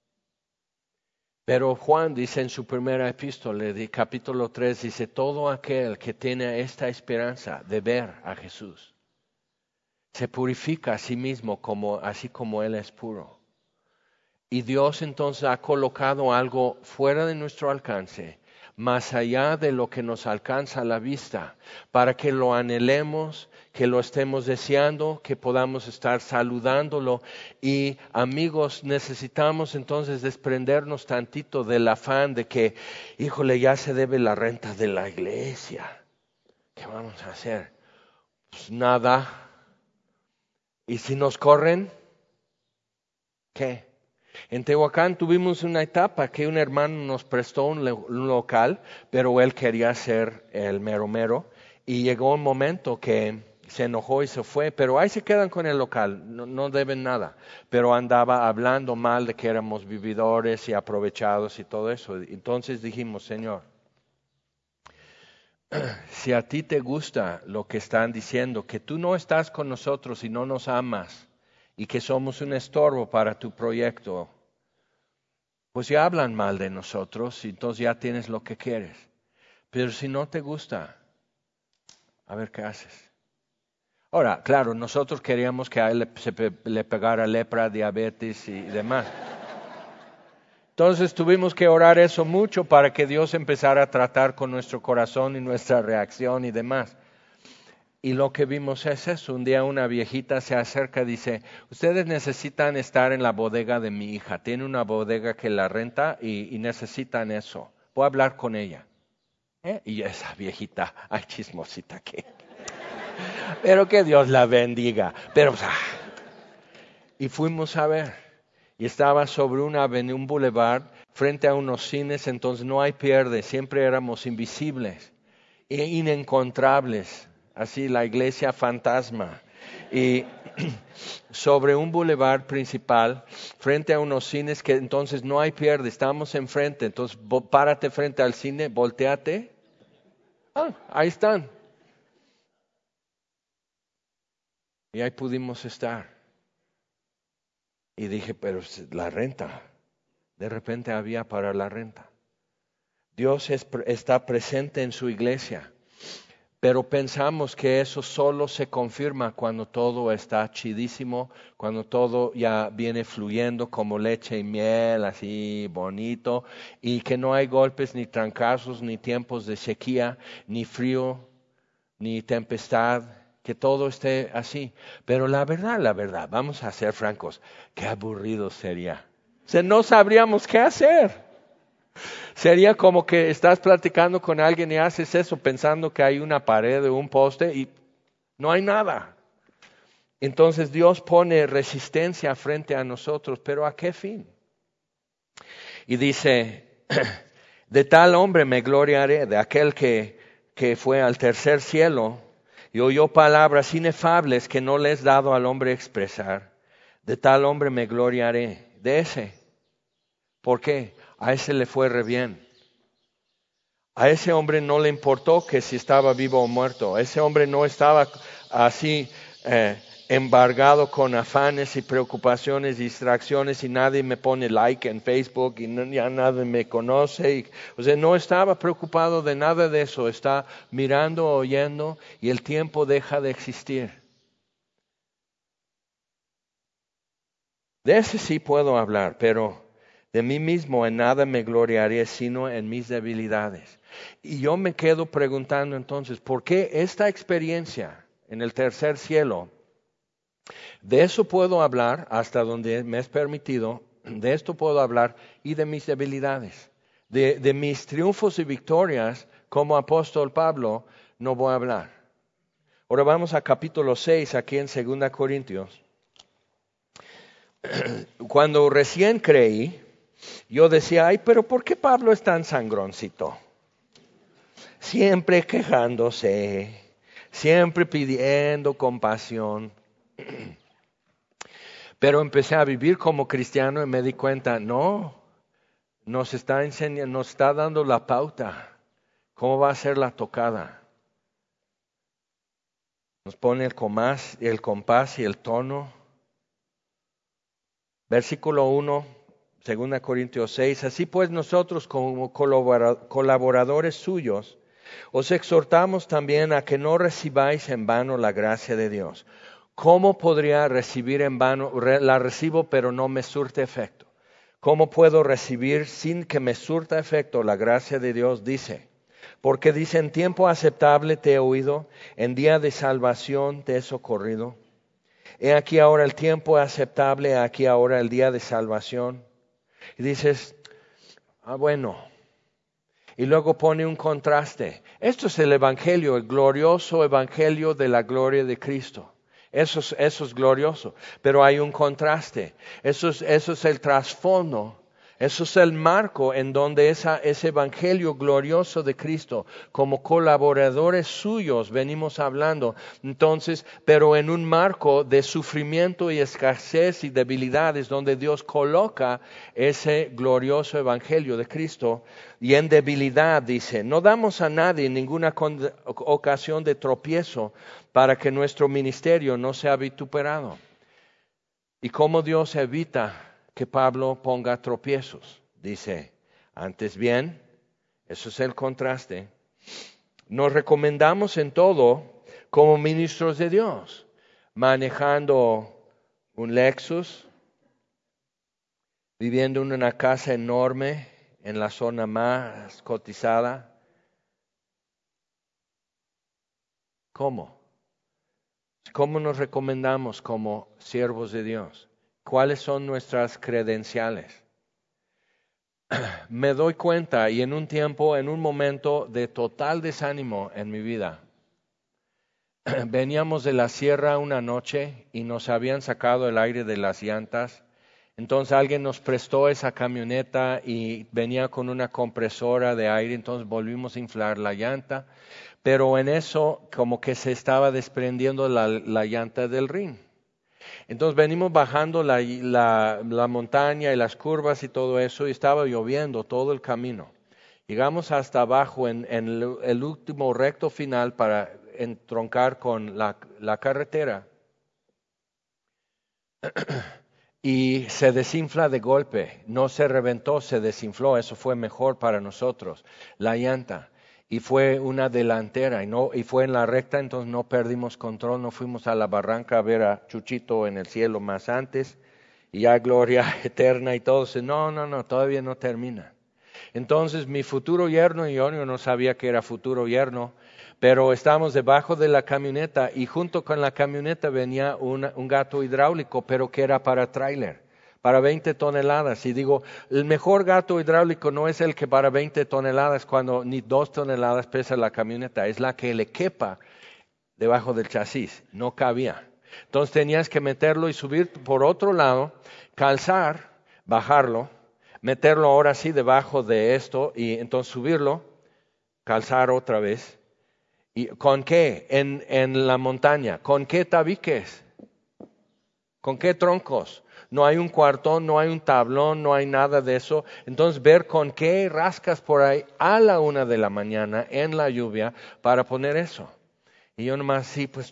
Pero Juan dice en su primera epístola, de capítulo 3, dice, todo aquel que tiene esta esperanza de ver a Jesús, se purifica a sí mismo así como Él es puro. Y Dios entonces ha colocado algo fuera de nuestro alcance, más allá de lo que nos alcanza a la vista, para que lo anhelemos, que lo estemos deseando, que podamos estar saludándolo. Y amigos, necesitamos entonces desprendernos tantito del afán de que, híjole, ya se debe la renta de la iglesia. ¿Qué vamos a hacer? Pues nada. ¿Y si nos corren? ¿Qué? En Tehuacán tuvimos una etapa que un hermano nos prestó un local, pero él quería ser el mero mero, y llegó un momento que se enojó y se fue, pero ahí se quedan con el local, no deben nada, pero andaba hablando mal de que éramos vividores y aprovechados y todo eso. Entonces dijimos, Señor, si a ti te gusta lo que están diciendo, que tú no estás con nosotros y no nos amas, y que somos un estorbo para tu proyecto, pues ya hablan mal de nosotros y entonces ya tienes lo que quieres. Pero si no te gusta, a ver qué haces. Ahora, claro, nosotros queríamos que a él le pegara lepra, diabetes y demás. Entonces tuvimos que orar eso mucho para que Dios empezara a tratar con nuestro corazón y nuestra reacción y demás. Y lo que vimos es eso. Un día una viejita se acerca y dice, ustedes necesitan estar en la bodega de mi hija. Tiene una bodega que la renta y necesitan eso. Voy a hablar con ella. Y esa viejita, ay chismosita que. Pero que Dios la bendiga. Y fuimos a ver. Y estaba sobre un boulevard frente a unos cines. Entonces no hay pierde. Siempre éramos invisibles e inencontrables. Así la iglesia fantasma. Y sobre un bulevar principal, frente a unos cines que entonces no hay pierde, estamos enfrente. Entonces párate frente al cine, volteate, Ahí están. Y ahí pudimos estar. Y dije, pero la renta. De repente había para la renta. Dios está presente en su iglesia. Pero pensamos que eso solo se confirma cuando todo está chidísimo, cuando todo ya viene fluyendo como leche y miel, así bonito, y que no hay golpes, ni trancazos, ni tiempos de sequía, ni frío, ni tempestad, que todo esté así. Pero la verdad, vamos a ser francos, qué aburrido sería. O sea, no sabríamos qué hacer. Sería como que estás platicando con alguien y haces eso pensando que hay una pared o un poste y no hay nada. Entonces Dios pone resistencia frente a nosotros, pero ¿a qué fin? Y dice, de tal hombre me gloriaré, de aquel que fue al tercer cielo y oyó palabras inefables que no le es dado al hombre expresar. De tal hombre me gloriaré, de ese. ¿Por qué? A ese le fue re bien. A ese hombre no le importó que si estaba vivo o muerto. Ese hombre no estaba así embargado con afanes y preocupaciones, distracciones y nadie me pone like en Facebook y ya nadie me conoce. O sea, no estaba preocupado de nada de eso. Está mirando, oyendo y el tiempo deja de existir. De ese sí puedo hablar, pero de mí mismo en nada me gloriaré sino en mis debilidades. Y yo me quedo preguntando entonces, ¿por qué esta experiencia en el tercer cielo? De eso puedo hablar hasta donde me es permitido, de esto puedo hablar y de mis debilidades. De mis triunfos y victorias como apóstol Pablo no voy a hablar. Ahora vamos a capítulo 6 aquí en 2 Corintios. Cuando recién creí, yo decía, ay, pero ¿por qué Pablo es tan sangroncito? Siempre quejándose, siempre pidiendo compasión. Pero empecé a vivir como cristiano y me di cuenta, no, nos está enseñando, nos está dando la pauta. ¿Cómo va a ser la tocada? Nos pone el compás y el tono. Versículo 1, 2 Corintios 6. Así pues nosotros como colaboradores suyos, os exhortamos también a que no recibáis en vano la gracia de Dios. ¿Cómo podría recibir en vano? La recibo, pero no me surte efecto. ¿Cómo puedo recibir sin que me surta efecto la gracia de Dios? Dice, porque dice, en tiempo aceptable te he oído, en día de salvación te he socorrido. He aquí ahora el tiempo aceptable, he aquí ahora el día de salvación. Y dices, bueno. Y luego pone un contraste. Esto es el evangelio, el glorioso evangelio de la gloria de Cristo. Eso es glorioso. Pero hay un contraste. Eso es el trasfondo. Eso es el marco en donde ese evangelio glorioso de Cristo, como colaboradores suyos, venimos hablando. Entonces, pero en un marco de sufrimiento y escasez y debilidades, donde Dios coloca ese glorioso evangelio de Cristo. Y en debilidad dice, no damos a nadie ninguna ocasión de tropiezo para que nuestro ministerio no sea vituperado. ¿Y cómo Dios evita que Pablo ponga tropiezos? Dice, antes bien, eso es el contraste, nos recomendamos en todo como ministros de Dios, manejando un Lexus, viviendo en una casa enorme en la zona más cotizada. ¿Cómo? ¿Cómo nos recomendamos como siervos de Dios? ¿Cuáles son nuestras credenciales? Me doy cuenta y en un momento de total desánimo en mi vida, veníamos de la sierra una noche y nos habían sacado el aire de las llantas. Entonces alguien nos prestó esa camioneta y venía con una compresora de aire, entonces volvimos a inflar la llanta. Pero en eso como que se estaba desprendiendo la llanta del rin. Entonces venimos bajando la montaña y las curvas y todo eso y estaba lloviendo todo el camino. Llegamos hasta abajo en el último recto final para entroncar con la carretera. Y se desinfla de golpe, no se reventó, se desinfló, eso fue mejor para nosotros, la llanta. Y fue una delantera y fue en la recta, entonces no perdimos control, no fuimos a la barranca a ver a Chuchito en el cielo más antes, y ya gloria eterna y todo. No, todavía no termina. Entonces mi futuro yerno y yo no sabía que era futuro yerno, pero estábamos debajo de la camioneta y junto con la camioneta venía un gato hidráulico, pero que era para tráiler, para 20 toneladas. Y digo, el mejor gato hidráulico no es el que para 20 toneladas, cuando ni 2 toneladas pesa la camioneta, es la que le quepa debajo del chasis, no cabía. Entonces tenías que meterlo y subir por otro lado, calzar, bajarlo, meterlo ahora sí debajo de esto y entonces subirlo, calzar otra vez. ¿Y con qué? En la montaña. ¿Con qué tabiques? ¿Con qué troncos? No hay un cuartón, no hay un tablón, no hay nada de eso. Entonces ver con qué rascas por ahí a la 1 de la mañana en la lluvia para poner eso. Y yo nomás, sí, pues,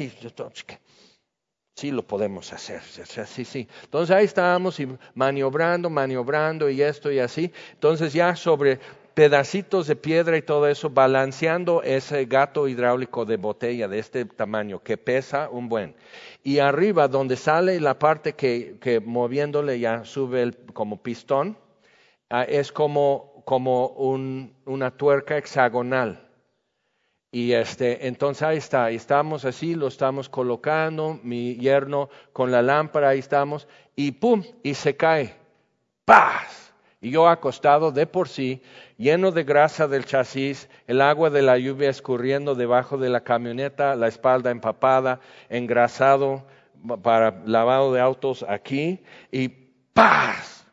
sí lo podemos hacer, sí. Entonces ahí estábamos y maniobrando y esto y así. Entonces ya sobre pedacitos de piedra y todo eso, balanceando ese gato hidráulico de botella de este tamaño que pesa un buen. Y arriba donde sale la parte que moviéndole ya sube como pistón, es como una tuerca hexagonal. Y entonces ahí está, y estamos así, lo estamos colocando, mi yerno con la lámpara, ahí estamos, y ¡pum! Y se cae. ¡Paz! Y yo acostado de por sí, lleno de grasa del chasis, el agua de la lluvia escurriendo debajo de la camioneta, la espalda empapada, engrasado para lavado de autos aquí, y ¡paz!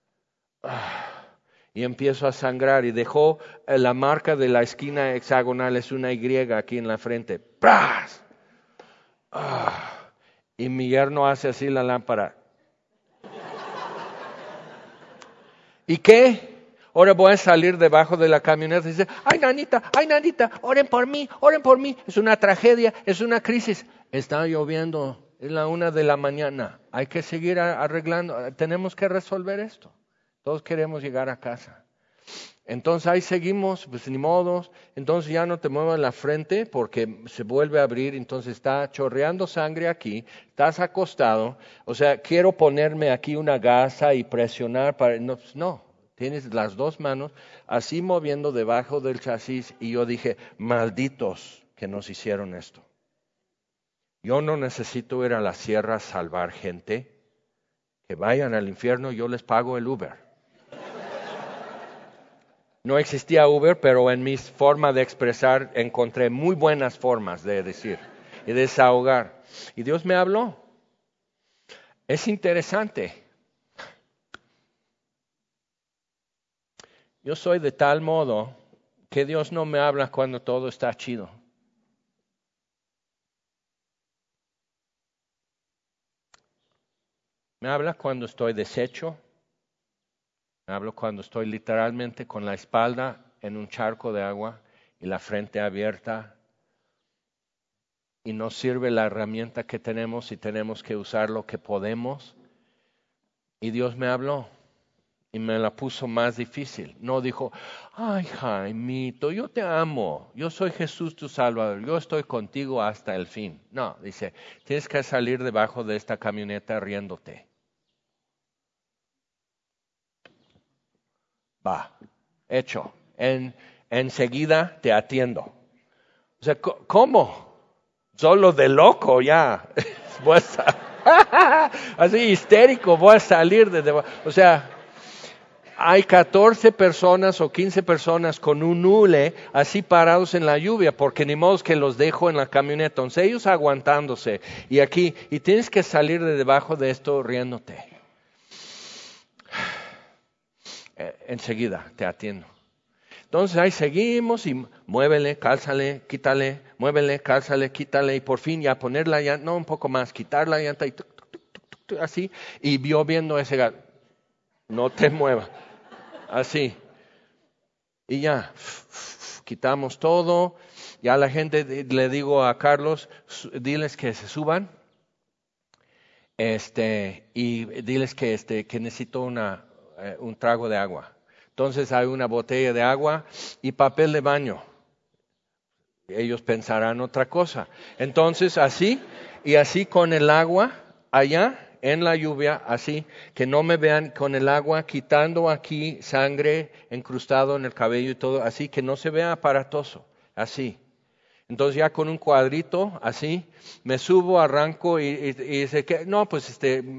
Y empiezo a sangrar y dejó la marca de la esquina hexagonal, es una Y aquí en la frente. ¡Pras! Y mi yerno hace así la lámpara. ¿Y qué? Ahora voy a salir debajo de la camioneta y dice, ay nanita, oren por mí. Es una tragedia, es una crisis. Está lloviendo, es la 1 de la mañana. Hay que seguir arreglando, tenemos que resolver esto. Todos queremos llegar a casa. Entonces ahí seguimos, pues ni modos. Entonces ya no te muevas la frente porque se vuelve a abrir. Entonces está chorreando sangre aquí, estás acostado. O sea, quiero ponerme aquí una gasa y presionar para... No, tienes las dos manos así moviendo debajo del chasis. Y yo dije, malditos que nos hicieron esto. Yo no necesito ir a la sierra a salvar gente. Que vayan al infierno, yo les pago el Uber. No existía Uber, pero en mi forma de expresar encontré muy buenas formas de decir y desahogar. Y Dios me habló. Es interesante. Yo soy de tal modo que Dios no me habla cuando todo está chido. Me habla cuando estoy deshecho. Me habla cuando estoy literalmente con la espalda en un charco de agua y la frente abierta. Y nos sirve la herramienta que tenemos y tenemos que usar lo que podemos. Y Dios me habló y me la puso más difícil. No dijo, ay Jaimito, yo te amo, yo soy Jesús tu Salvador, yo estoy contigo hasta el fin. No, dice, tienes que salir debajo de esta camioneta riéndote. Va, hecho. Enseguida te atiendo. O sea, ¿cómo? Solo de loco ya. Voy a así histérico, voy a salir de debajo. O sea, hay 14 personas o 15 personas con un hule así parados en la lluvia, porque ni modo que los dejo en la camioneta. Entonces ellos aguantándose y aquí, y tienes que salir de debajo de esto riéndote. Enseguida te atiendo. Entonces ahí seguimos y muévele, cálzale, quítale, muévele, cálzale, quítale y por fin ya poner la llanta, no un poco más, quitar la llanta y así. Y yo viendo ese gato, no te muevas, así. Y ya, quitamos todo. Ya la gente, le digo a Carlos, diles que se suban. Y diles que necesito un trago de agua. Entonces hay una botella de agua y papel de baño. Ellos pensarán otra cosa. Entonces así, y así con el agua allá en la lluvia, así, que no me vean con el agua quitando aquí sangre encrustado en el cabello y todo, así que no se vea aparatoso, así. Entonces ya con un cuadrito así, me subo, arranco y dice que no, pues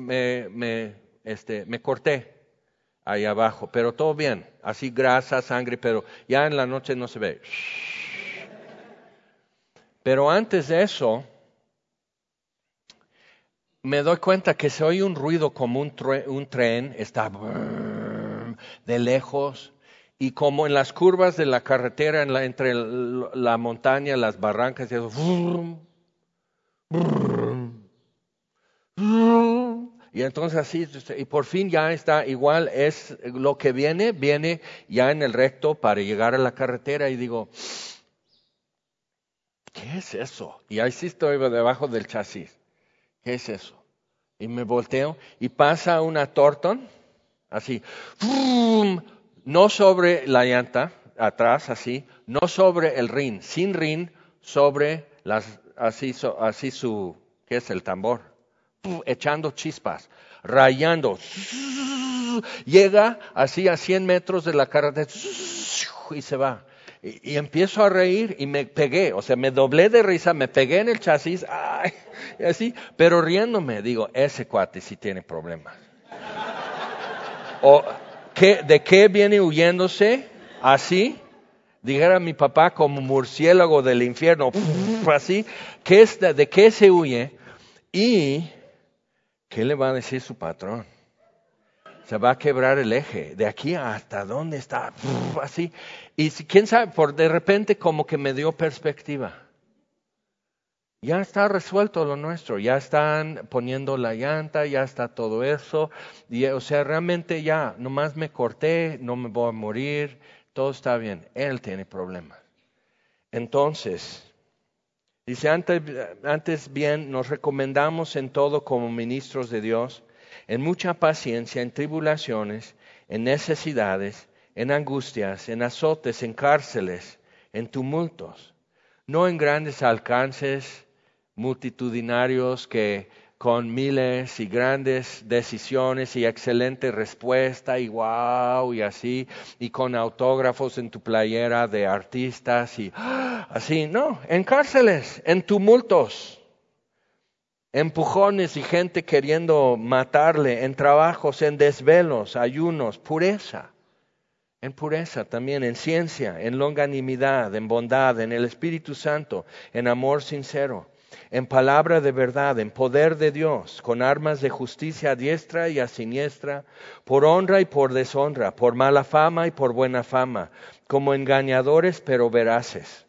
me corté ahí abajo, pero todo bien, así grasa, sangre, pero ya en la noche no se ve. Pero antes de eso, me doy cuenta que se oye un ruido como un tren, está de lejos, y como en las curvas de la carretera, entre la montaña, las barrancas, y eso, y entonces así, y por fin ya está igual, es lo que viene ya en el recto para llegar a la carretera, y digo, ¿qué es eso? Y ahí sí estoy debajo del chasis. ¿Qué es eso? Y me volteo y pasa una Torton, así, no sobre la llanta, atrás, así, no sobre el rin, sin rin, sobre así su, ¿qué es el tambor? Echando chispas, rayando, llega así a 100 metros de la carretera y se va. Y empiezo a reír y me pegué, o sea, me doblé de risa, me pegué en el chasis, ay, y así, pero riéndome, digo, ese cuate sí tiene problemas. O, ¿de qué viene huyéndose? Así, dijera mi papá, como murciélago del infierno, así, ¿de qué se huye? Y, ¿qué le va a decir su patrón? Se va a quebrar el eje, de aquí hasta dónde está, así. Y quién sabe, de repente como que me dio perspectiva. Ya está resuelto lo nuestro, ya están poniendo la llanta, ya está todo eso. Y, o sea, realmente ya, nomás me corté, no me voy a morir, todo está bien. Él tiene problemas. Entonces, dice, antes bien nos recomendamos en todo como ministros de Dios, en mucha paciencia, en tribulaciones, en necesidades, en angustias, en azotes, en cárceles, en tumultos, no en grandes alcances multitudinarios que con miles y grandes decisiones y excelente respuesta y wow y así, y con autógrafos en tu playera de artistas y así, no, en cárceles, en tumultos, empujones y gente queriendo matarle, en trabajos, en desvelos, ayunos, pureza. En pureza también, en ciencia, en longanimidad, en bondad, en el Espíritu Santo, en amor sincero, en palabra de verdad, en poder de Dios, con armas de justicia a diestra y a siniestra, por honra y por deshonra, por mala fama y por buena fama, como engañadores pero veraces,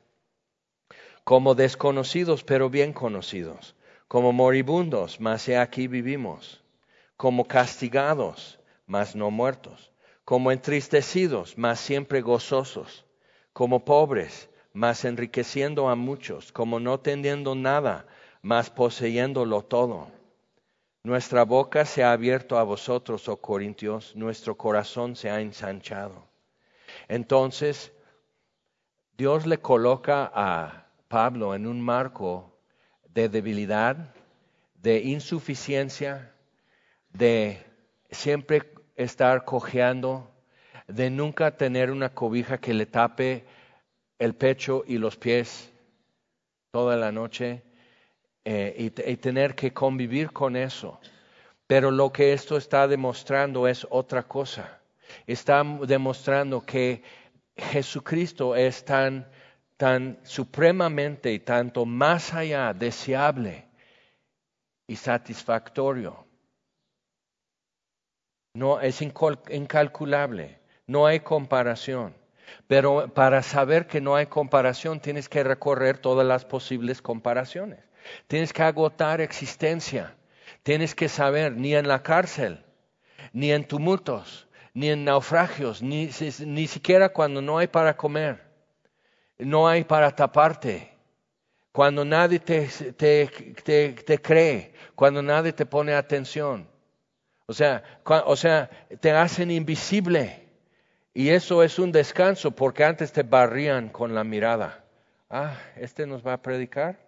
como desconocidos pero bien conocidos, como moribundos, mas he aquí vivimos, como castigados, mas no muertos, como entristecidos, mas siempre gozosos, como pobres, mas enriqueciendo a muchos, como no teniendo nada, mas poseyéndolo todo. Nuestra boca se ha abierto a vosotros, oh Corintios, nuestro corazón se ha ensanchado. Entonces, Dios le coloca a Pablo en un marco de debilidad, de insuficiencia, de siempre estar cojeando, de nunca tener una cobija que le tape el pecho y los pies toda la noche y tener que convivir con eso. Pero lo que esto está demostrando es otra cosa. Está demostrando que Jesucristo es tan supremamente y tanto más allá deseable y satisfactorio. No, es incalculable, no hay comparación. Pero para saber que no hay comparación tienes que recorrer todas las posibles comparaciones. Tienes que agotar existencia. Tienes que saber, ni en la cárcel, ni en tumultos, ni en naufragios, ni siquiera cuando no hay para comer, no hay para taparte, cuando nadie te cree, cuando nadie te pone atención. O sea, te hacen invisible. Y eso es un descanso, porque antes te barrían con la mirada. ¿Este nos va a predicar?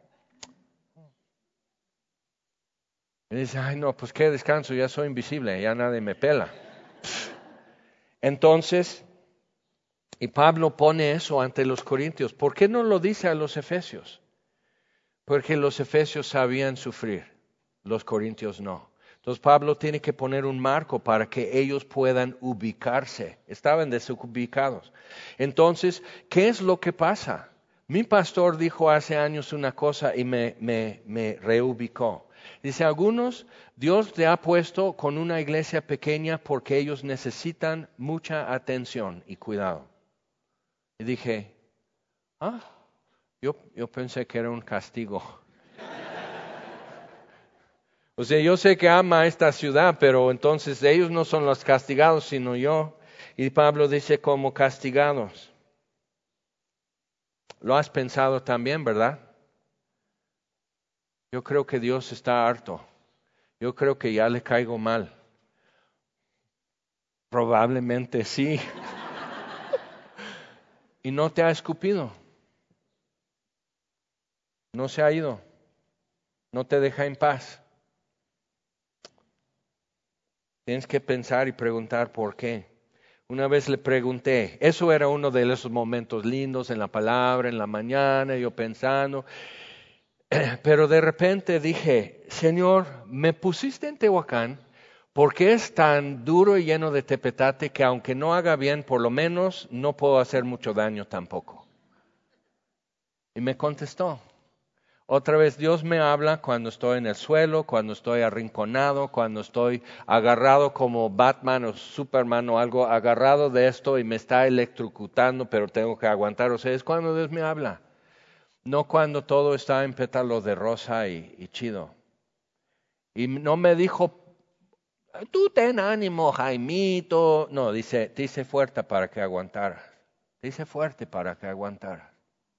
Y dice, no, pues qué descanso, ya soy invisible, ya nadie me pela. Entonces, y Pablo pone eso ante los corintios. ¿Por qué no lo dice a los efesios? Porque los efesios sabían sufrir, los corintios no. Entonces Pablo tiene que poner un marco para que ellos puedan ubicarse. Estaban desubicados. Entonces, ¿qué es lo que pasa? Mi pastor dijo hace años una cosa y me reubicó. Dice, algunos Dios te ha puesto con una iglesia pequeña porque ellos necesitan mucha atención y cuidado. Y dije, yo pensé que era un castigo. O sea, yo sé que ama esta ciudad, pero entonces ellos no son los castigados, sino yo. Y Pablo dice como castigados. Lo has pensado también, ¿verdad? Yo creo que Dios está harto. Yo creo que ya le caigo mal. Probablemente sí. Y no te ha escupido. No se ha ido. No te deja en paz. Tienes que pensar y preguntar por qué. Una vez le pregunté, eso era uno de esos momentos lindos en la palabra, en la mañana, yo pensando, pero de repente dije, Señor, me pusiste en Tehuacán porque es tan duro y lleno de tepetate que aunque no haga bien, por lo menos no puedo hacer mucho daño tampoco. Y me contestó. Otra vez Dios me habla cuando estoy en el suelo, cuando estoy arrinconado, cuando estoy agarrado como Batman o Superman o algo, agarrado de esto y me está electrocutando, pero tengo que aguantar. O sea, es cuando Dios me habla. No cuando todo está en pétalos de rosa y chido. Y no me dijo, tú ten ánimo, Jaimito. No, dice, te hice fuerte para que aguantaras. Te hice fuerte para que aguantaras.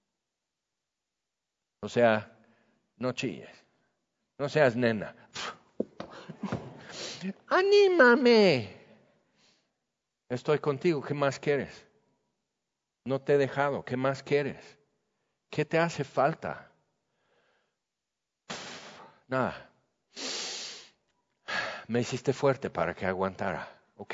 O sea, no chilles. No seas nena. ¡Anímame! Estoy contigo, ¿qué más quieres? No te he dejado, ¿qué más quieres? ¿Qué te hace falta? Nada. Me hiciste fuerte para que aguantara. Ok.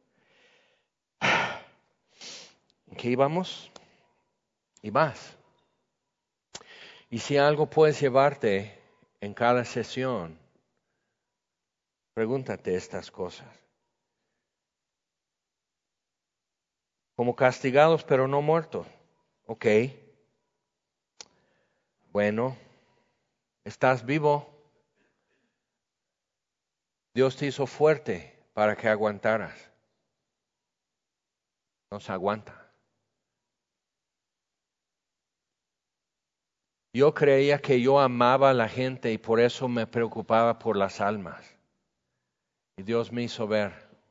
¿En qué íbamos? Y vas. Y si algo puedes llevarte en cada sesión, pregúntate estas cosas. Como castigados pero no muertos. Ok. Bueno, estás vivo. Dios te hizo fuerte para que aguantaras. No se aguanta. Yo creía que yo amaba a la gente y por eso me preocupaba por las almas. Y Dios me hizo ver.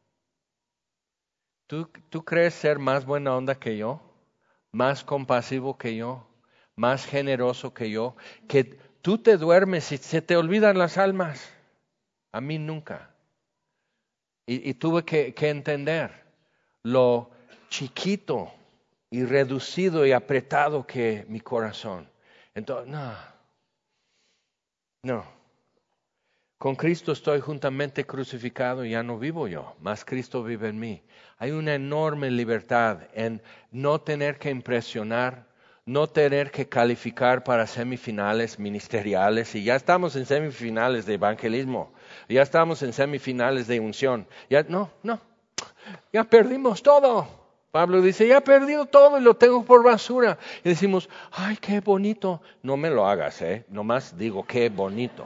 ¿Tú crees ser más buena onda que yo? ¿Más compasivo que yo? ¿Más generoso que yo? Que tú te duermes y se te olvidan las almas. A mí nunca. Y tuve que entender lo chiquito y reducido y apretado que mi corazón. Entonces, no. Con Cristo estoy juntamente crucificado y ya no vivo yo, mas Cristo vive en mí. Hay una enorme libertad en no tener que impresionar, no tener que calificar para semifinales ministeriales. Y ya estamos en semifinales de evangelismo, ya estamos en semifinales de unción. Ya perdimos todo. Pablo dice, ya he perdido todo y lo tengo por basura. Y decimos, ay, qué bonito. No me lo hagas, nomás digo, qué bonito.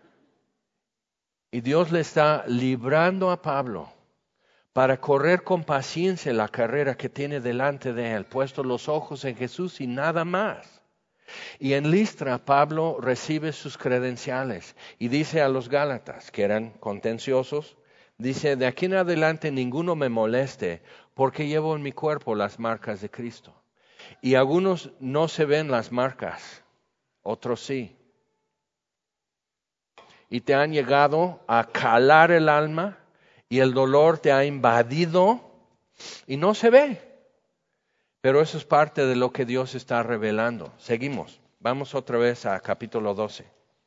Y Dios le está librando a Pablo para correr con paciencia la carrera que tiene delante de él, puesto los ojos en Jesús y nada más. Y en Listra Pablo recibe sus credenciales y dice a los Gálatas, que eran contenciosos, Dice, de aquí en adelante ninguno me moleste, porque llevo en mi cuerpo las marcas de Cristo. Y algunos no se ven las marcas, otros sí. Y te han llegado a calar el alma y el dolor te ha invadido y no se ve. Pero eso es parte de lo que Dios está revelando. Seguimos. Vamos otra vez a capítulo 12.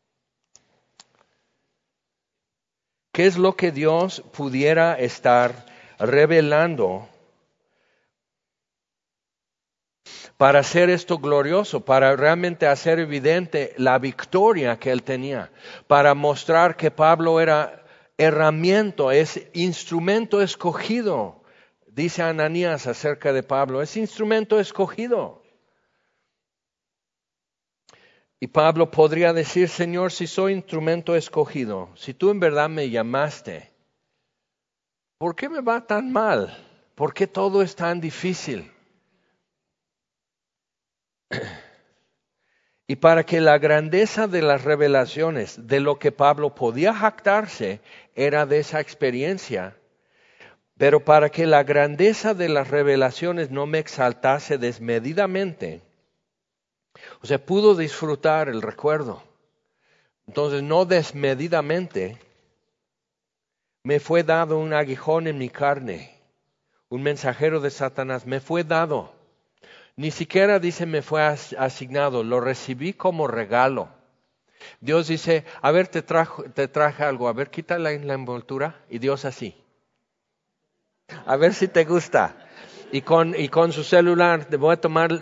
¿Qué es lo que Dios pudiera estar revelando para hacer esto glorioso, para realmente hacer evidente la victoria que él tenía, para mostrar que Pablo era herramienta, es instrumento escogido? Dice Ananías acerca de Pablo, es instrumento escogido. Y Pablo podría decir, Señor, si soy instrumento escogido, si tú en verdad me llamaste, ¿por qué me va tan mal? ¿Por qué todo es tan difícil? Y para que la grandeza de las revelaciones, de lo que Pablo podía jactarse, era de esa experiencia, pero para que la grandeza de las revelaciones no me exaltase desmedidamente, o sea, pudo disfrutar el recuerdo. Entonces, no desmedidamente, me fue dado un aguijón en mi carne, un mensajero de Satanás, me fue dado. Ni siquiera dice me fue asignado, lo recibí como regalo. Dios dice, a ver, te traje algo, a ver, quítala en la envoltura. Y Dios así. A ver si te gusta. Y con su celular te voy a tomar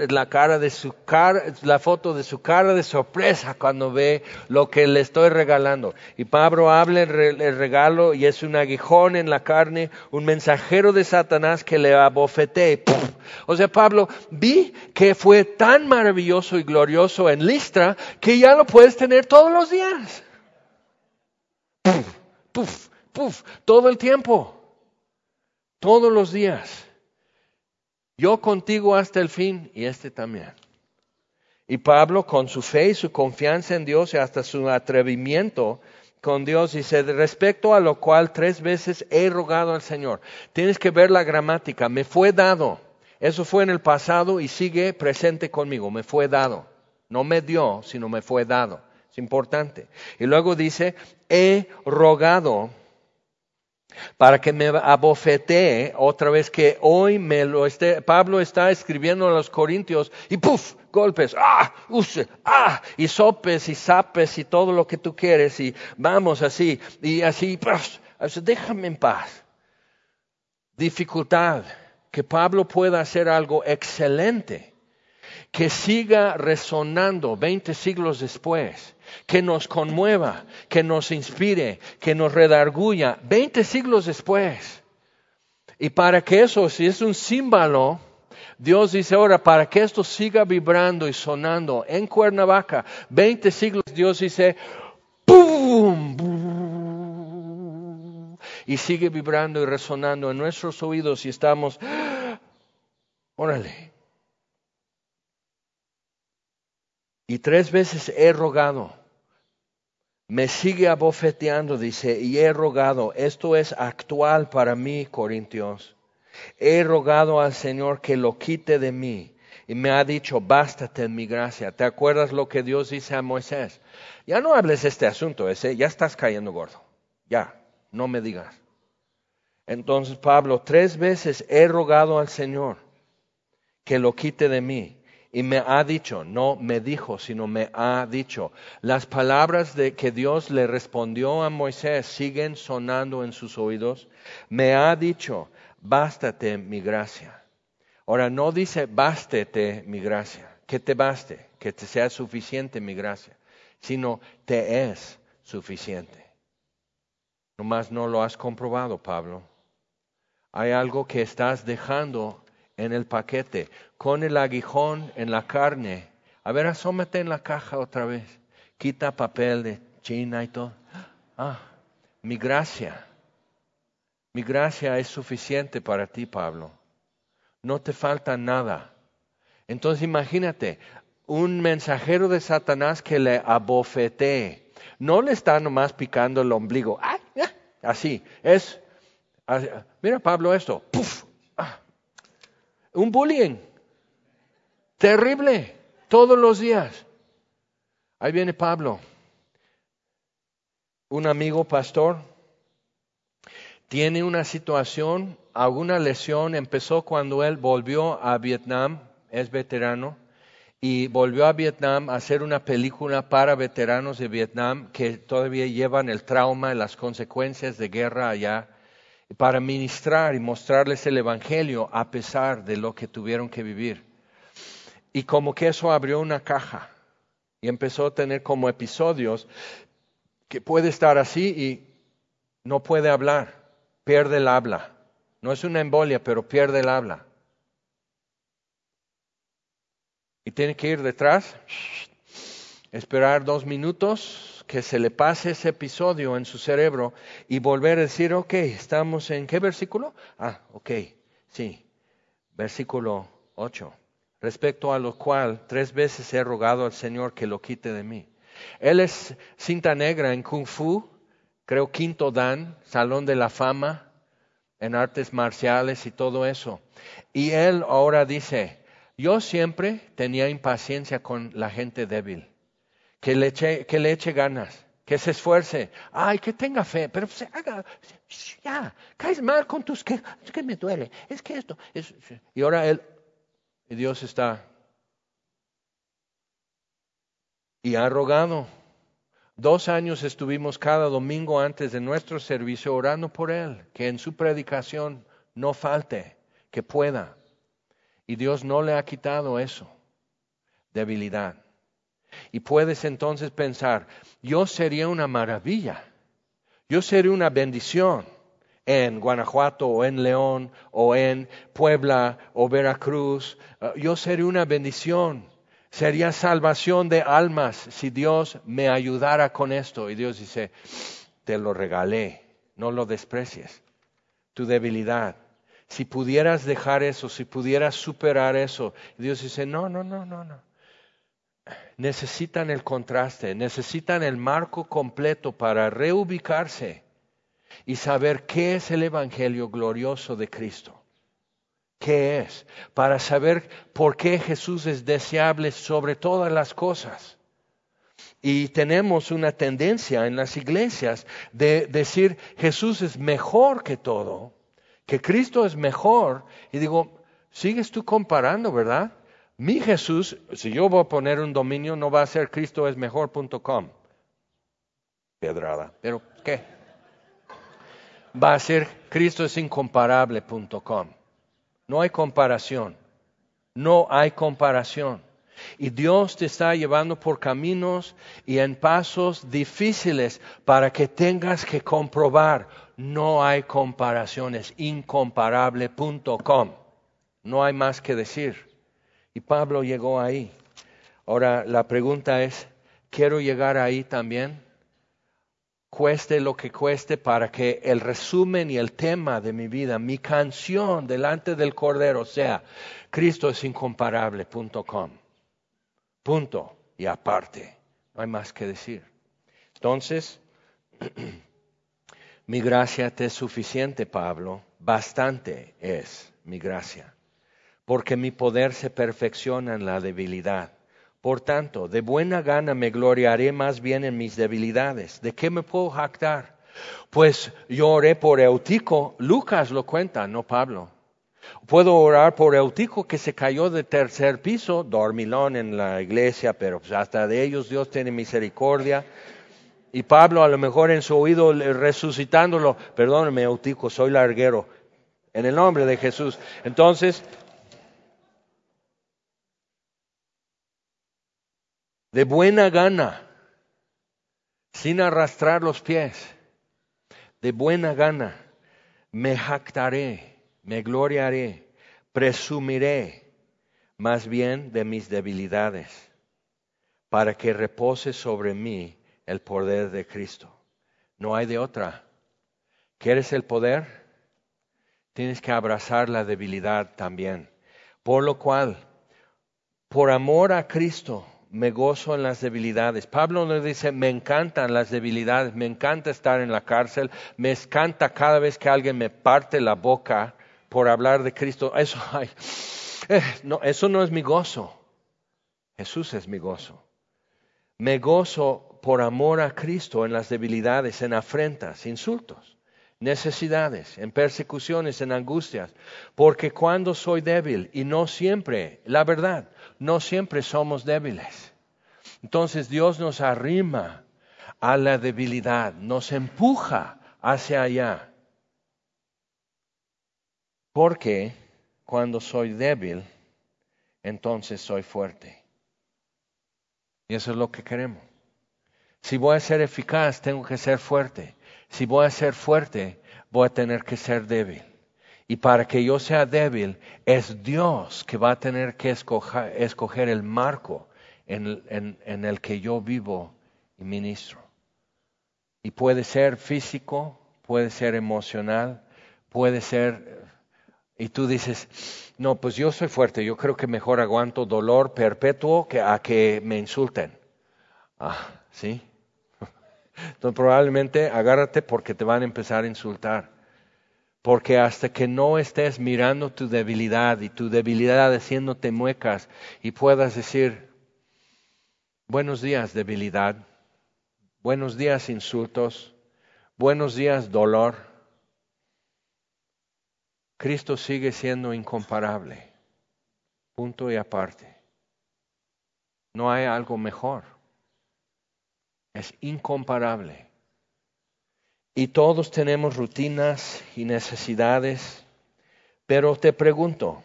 la foto de su cara de sorpresa cuando ve lo que le estoy regalando. Y Pablo habla el regalo y es un aguijón en la carne, un mensajero de Satanás que le abofetea. O sea, Pablo, vi que fue tan maravilloso y glorioso en Listra que ya lo puedes tener todos los días. Puf, puf, puf, todo el tiempo. Todos los días. Yo contigo hasta el fin y este también. Y Pablo, con su fe y su confianza en Dios y hasta su atrevimiento con Dios, dice, respecto a lo cual 3 veces he rogado al Señor. Tienes que ver la gramática, me fue dado. Eso fue en el pasado y sigue presente conmigo, me fue dado. No me dio, sino me fue dado. Es importante. Y luego dice, he rogado para que me abofetee otra vez, que hoy Pablo está escribiendo a los Corintios y ¡puf! Golpes, y sopes y zapes y todo lo que tú quieres y vamos así, y así, ¡puf! Déjame en paz. Dificultad, que Pablo pueda hacer algo excelente, que siga resonando 20 siglos después, que nos conmueva, que nos inspire, que nos redarguya 20 siglos después. Y para que eso, si es un címbalo, Dios dice ahora, para que esto siga vibrando y sonando en Cuernavaca 20 siglos, Dios dice, ¡pum! Y sigue vibrando y resonando en nuestros oídos y estamos, órale. Y 3 veces he rogado. Me sigue abofeteando, dice, y he rogado. Esto es actual para mí, Corintios. He rogado al Señor que lo quite de mí. Y me ha dicho, bástate en mi gracia. ¿Te acuerdas lo que Dios dice a Moisés? Ya no hables este asunto, ya estás cayendo gordo. Ya, no me digas. Entonces Pablo, 3 veces he rogado al Señor que lo quite de mí. Y me ha dicho, no me dijo, sino me ha dicho. Las palabras que Dios le respondió a Moisés siguen sonando en sus oídos. Me ha dicho, bástate mi gracia. Ahora no dice, bástete mi gracia, que te baste, que te sea suficiente mi gracia, sino te es suficiente. Nomás no lo has comprobado, Pablo. Hay algo que estás dejando en el paquete, con el aguijón en la carne. A ver, asómate en la caja otra vez. Quita papel de China y todo. Mi gracia es suficiente para ti, Pablo. No te falta nada. Entonces imagínate, un mensajero de Satanás que le abofetee. No le está nomás picando el ombligo. Así, es Mira, Pablo, esto. ¡Puf! Un bullying. Terrible. Todos los días. Ahí viene Pablo. Un amigo pastor. Tiene una situación, alguna lesión. Empezó cuando él volvió a Vietnam. Es veterano. Y volvió a Vietnam a hacer una película para veteranos de Vietnam que todavía llevan el trauma y las consecuencias de guerra allá, para ministrar y mostrarles el Evangelio a pesar de lo que tuvieron que vivir. Y como que eso abrió una caja y empezó a tener como episodios que puede estar así y no puede hablar, pierde el habla. No es una embolia, pero pierde el habla. Y tiene que ir detrás, esperar 2 minutos, que se le pase ese episodio en su cerebro y volver a decir, ok, ¿estamos en qué versículo? Ok, sí, versículo 8. Respecto a lo cual 3 veces he rogado al Señor que lo quite de mí. Él es cinta negra en Kung Fu, creo 5º Dan, Salón de la Fama, en artes marciales y todo eso. Y él ahora dice, yo siempre tenía impaciencia con la gente débil, que le eche ganas, que se esfuerce, que tenga fe, pero se haga, ya, caes mal con tus quejas, es que me duele, es que esto, y ahora y Dios está, y ha rogado. 2 años estuvimos cada domingo antes de nuestro servicio orando por él, que en su predicación no falte, que pueda. Y Dios no le ha quitado eso, debilidad. Y puedes entonces pensar, yo sería una maravilla, yo sería una bendición en Guanajuato o en León o en Puebla o Veracruz. Yo sería una bendición, sería salvación de almas si Dios me ayudara con esto. Y Dios dice, te lo regalé, no lo desprecies, tu debilidad. Si pudieras dejar eso, si pudieras superar eso. Dios dice, no. Necesitan el contraste, necesitan el marco completo para reubicarse y saber qué es el Evangelio glorioso de Cristo. ¿Qué es? Para saber por qué Jesús es deseable sobre todas las cosas. Y tenemos una tendencia en las iglesias de decir, Jesús es mejor que todo, que Cristo es mejor. Y digo, sigues tú comparando, ¿verdad? Mi Jesús, si yo voy a poner un dominio, no va a ser cristoesmejor.com. Pedrada. ¿Pero qué? Va a ser cristoesincomparable.com. No hay comparación. No hay comparación. Y Dios te está llevando por caminos y en pasos difíciles para que tengas que comprobar. No hay comparaciones. Incomparable.com. No hay más que decir. Y Pablo llegó ahí. Ahora la pregunta es, ¿quiero llegar ahí también? Cueste lo que cueste, para que el resumen y el tema de mi vida, mi canción delante del Cordero sea cristoesincomparable.com. Punto y aparte. No hay más que decir. Entonces, mi gracia te es suficiente, Pablo. Bastante es mi gracia. Porque mi poder se perfecciona en la debilidad. Por tanto, de buena gana me gloriaré más bien en mis debilidades. ¿De qué me puedo jactar? Pues yo oré por Eutico. Lucas lo cuenta, no Pablo. Puedo orar por Eutico, que se cayó de 3er piso, dormilón en la iglesia, pero pues hasta de ellos Dios tiene misericordia. Y Pablo a lo mejor en su oído resucitándolo, perdóneme Eutico, soy larguero, en el nombre de Jesús. Entonces, de buena gana, sin arrastrar los pies, de buena gana, me jactaré, me gloriaré, presumiré más bien de mis debilidades, para que repose sobre mí el poder de Cristo. No hay de otra. ¿Quieres el poder? Tienes que abrazar la debilidad también. Por lo cual, por amor a Cristo, me gozo en las debilidades. Pablo nos dice, me encantan las debilidades, me encanta estar en la cárcel, me encanta cada vez que alguien me parte la boca por hablar de Cristo. Eso no es mi gozo. Jesús es mi gozo. Me gozo por amor a Cristo en las debilidades, en afrentas, insultos, necesidades, en persecuciones, en angustias, porque cuando soy débil, y no siempre, la verdad, no siempre somos débiles. Entonces Dios nos arrima a la debilidad, nos empuja hacia allá. Porque cuando soy débil, entonces soy fuerte. Y eso es lo que queremos. Si voy a ser eficaz, tengo que ser fuerte. Si voy a ser fuerte, voy a tener que ser débil. Y para que yo sea débil, es Dios que va a tener que escoger el marco en el que yo vivo y ministro. Y puede ser físico, puede ser emocional, puede ser... Y tú dices, no, pues yo soy fuerte, yo creo que mejor aguanto dolor perpetuo que a que me insulten. ¿Sí? Entonces probablemente agárrate porque te van a empezar a insultar. Porque hasta que no estés mirando tu debilidad y tu debilidad haciéndote muecas y puedas decir, buenos días debilidad, buenos días insultos, buenos días dolor, Cristo sigue siendo incomparable, punto y aparte. No hay algo mejor, es incomparable. Y todos tenemos rutinas y necesidades, pero te pregunto,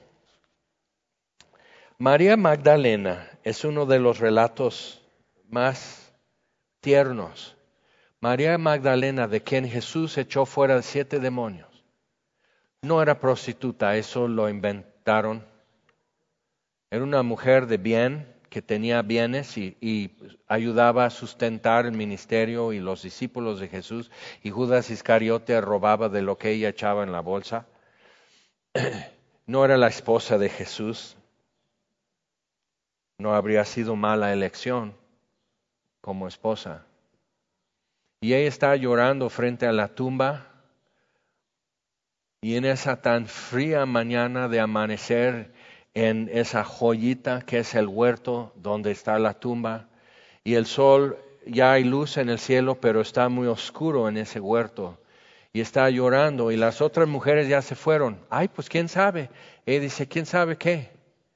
María Magdalena es uno de los relatos más tiernos. María Magdalena, de quien Jesús echó fuera 7 demonios, no era prostituta, eso lo inventaron. Era una mujer de bien, que tenía bienes y ayudaba a sustentar el ministerio y los discípulos de Jesús, y Judas Iscariote robaba de lo que ella echaba en la bolsa. No era la esposa de Jesús. No habría sido mala elección como esposa. Y ella está llorando frente a la tumba, y en esa tan fría mañana de amanecer, en esa joyita que es el huerto donde está la tumba, y el sol, ya hay luz en el cielo, pero está muy oscuro en ese huerto, y está llorando, y las otras mujeres ya se fueron. Ay, pues quién sabe. Ella dice, ¿quién sabe qué?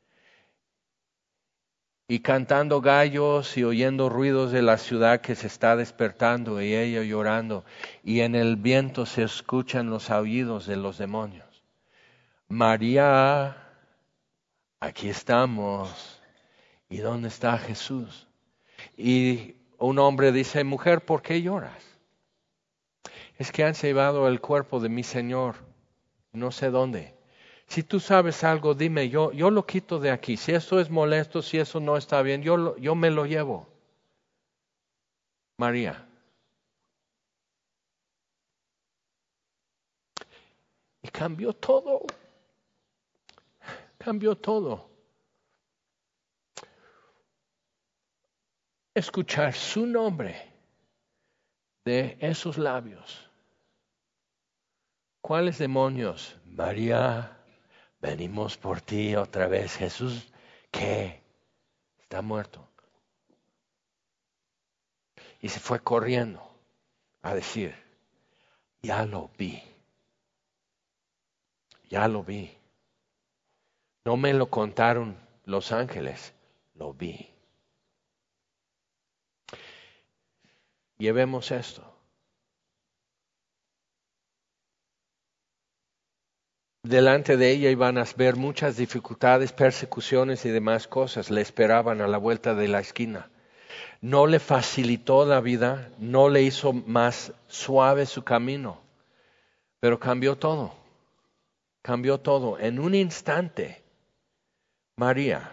Y cantando gallos y oyendo ruidos de la ciudad que se está despertando, y ella llorando, y en el viento se escuchan los aullidos de los demonios. María, aquí estamos. ¿Y dónde está Jesús? Y un hombre dice, mujer, ¿por qué lloras? Es que han llevado el cuerpo de mi Señor, no sé dónde. Si tú sabes algo, dime, yo lo quito de aquí. Si esto es molesto, si eso no está bien, yo me lo llevo. María. Y cambió todo. Cambió todo. Escuchar su nombre de esos labios. ¿Cuáles demonios? María, venimos por ti otra vez. Jesús, ¿qué? Está muerto. Y se fue corriendo a decir, ya lo vi. Ya lo vi. No me lo contaron los ángeles, lo vi. Llevemos esto. Delante de ella iban a ver muchas dificultades, persecuciones y demás cosas. Le esperaban a la vuelta de la esquina. No le facilitó la vida, no le hizo más suave su camino, pero cambió todo. Cambió todo. En un instante, María,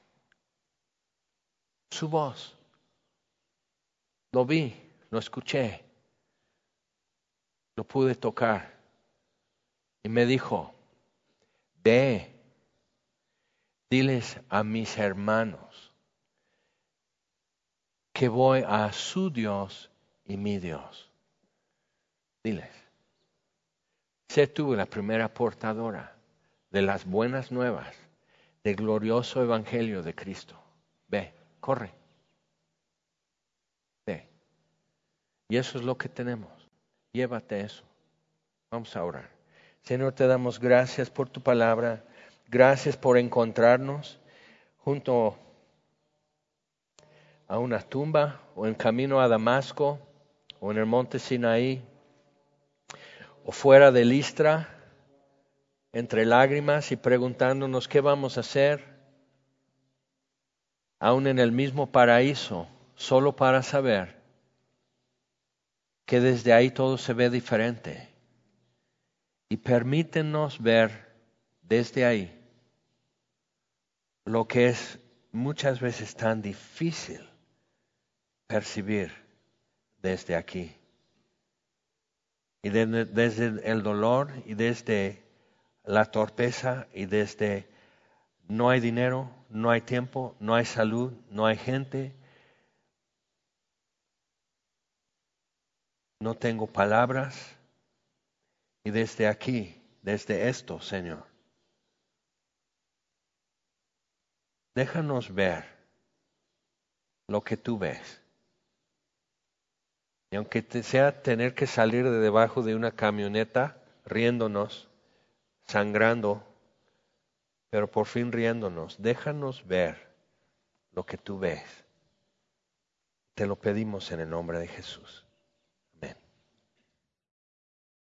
su voz, lo vi, lo escuché, lo pude tocar y me dijo, ve, diles a mis hermanos que voy a su Dios y mi Dios. Diles, sé tú la primera portadora de las buenas nuevas, del glorioso evangelio de Cristo. Ve, corre. Ve. Y eso es lo que tenemos. Llévate eso. Vamos a orar. Señor, te damos gracias por tu palabra. Gracias por encontrarnos junto a una tumba o en camino a Damasco o en el monte Sinaí o fuera de Listra, entre lágrimas y preguntándonos qué vamos a hacer, aún en el mismo paraíso, solo para saber que desde ahí todo se ve diferente. Y permítenos ver desde ahí lo que es muchas veces tan difícil percibir desde aquí. Y desde el dolor y desde la torpeza y desde no hay dinero, no hay tiempo, no hay salud, no hay gente, no tengo palabras. Y desde aquí, desde esto, Señor, déjanos ver lo que tú ves. Y aunque sea tener que salir de debajo de una camioneta, riéndonos, sangrando, pero por fin riéndonos, déjanos ver lo que tú ves. Te lo pedimos en el nombre de Jesús.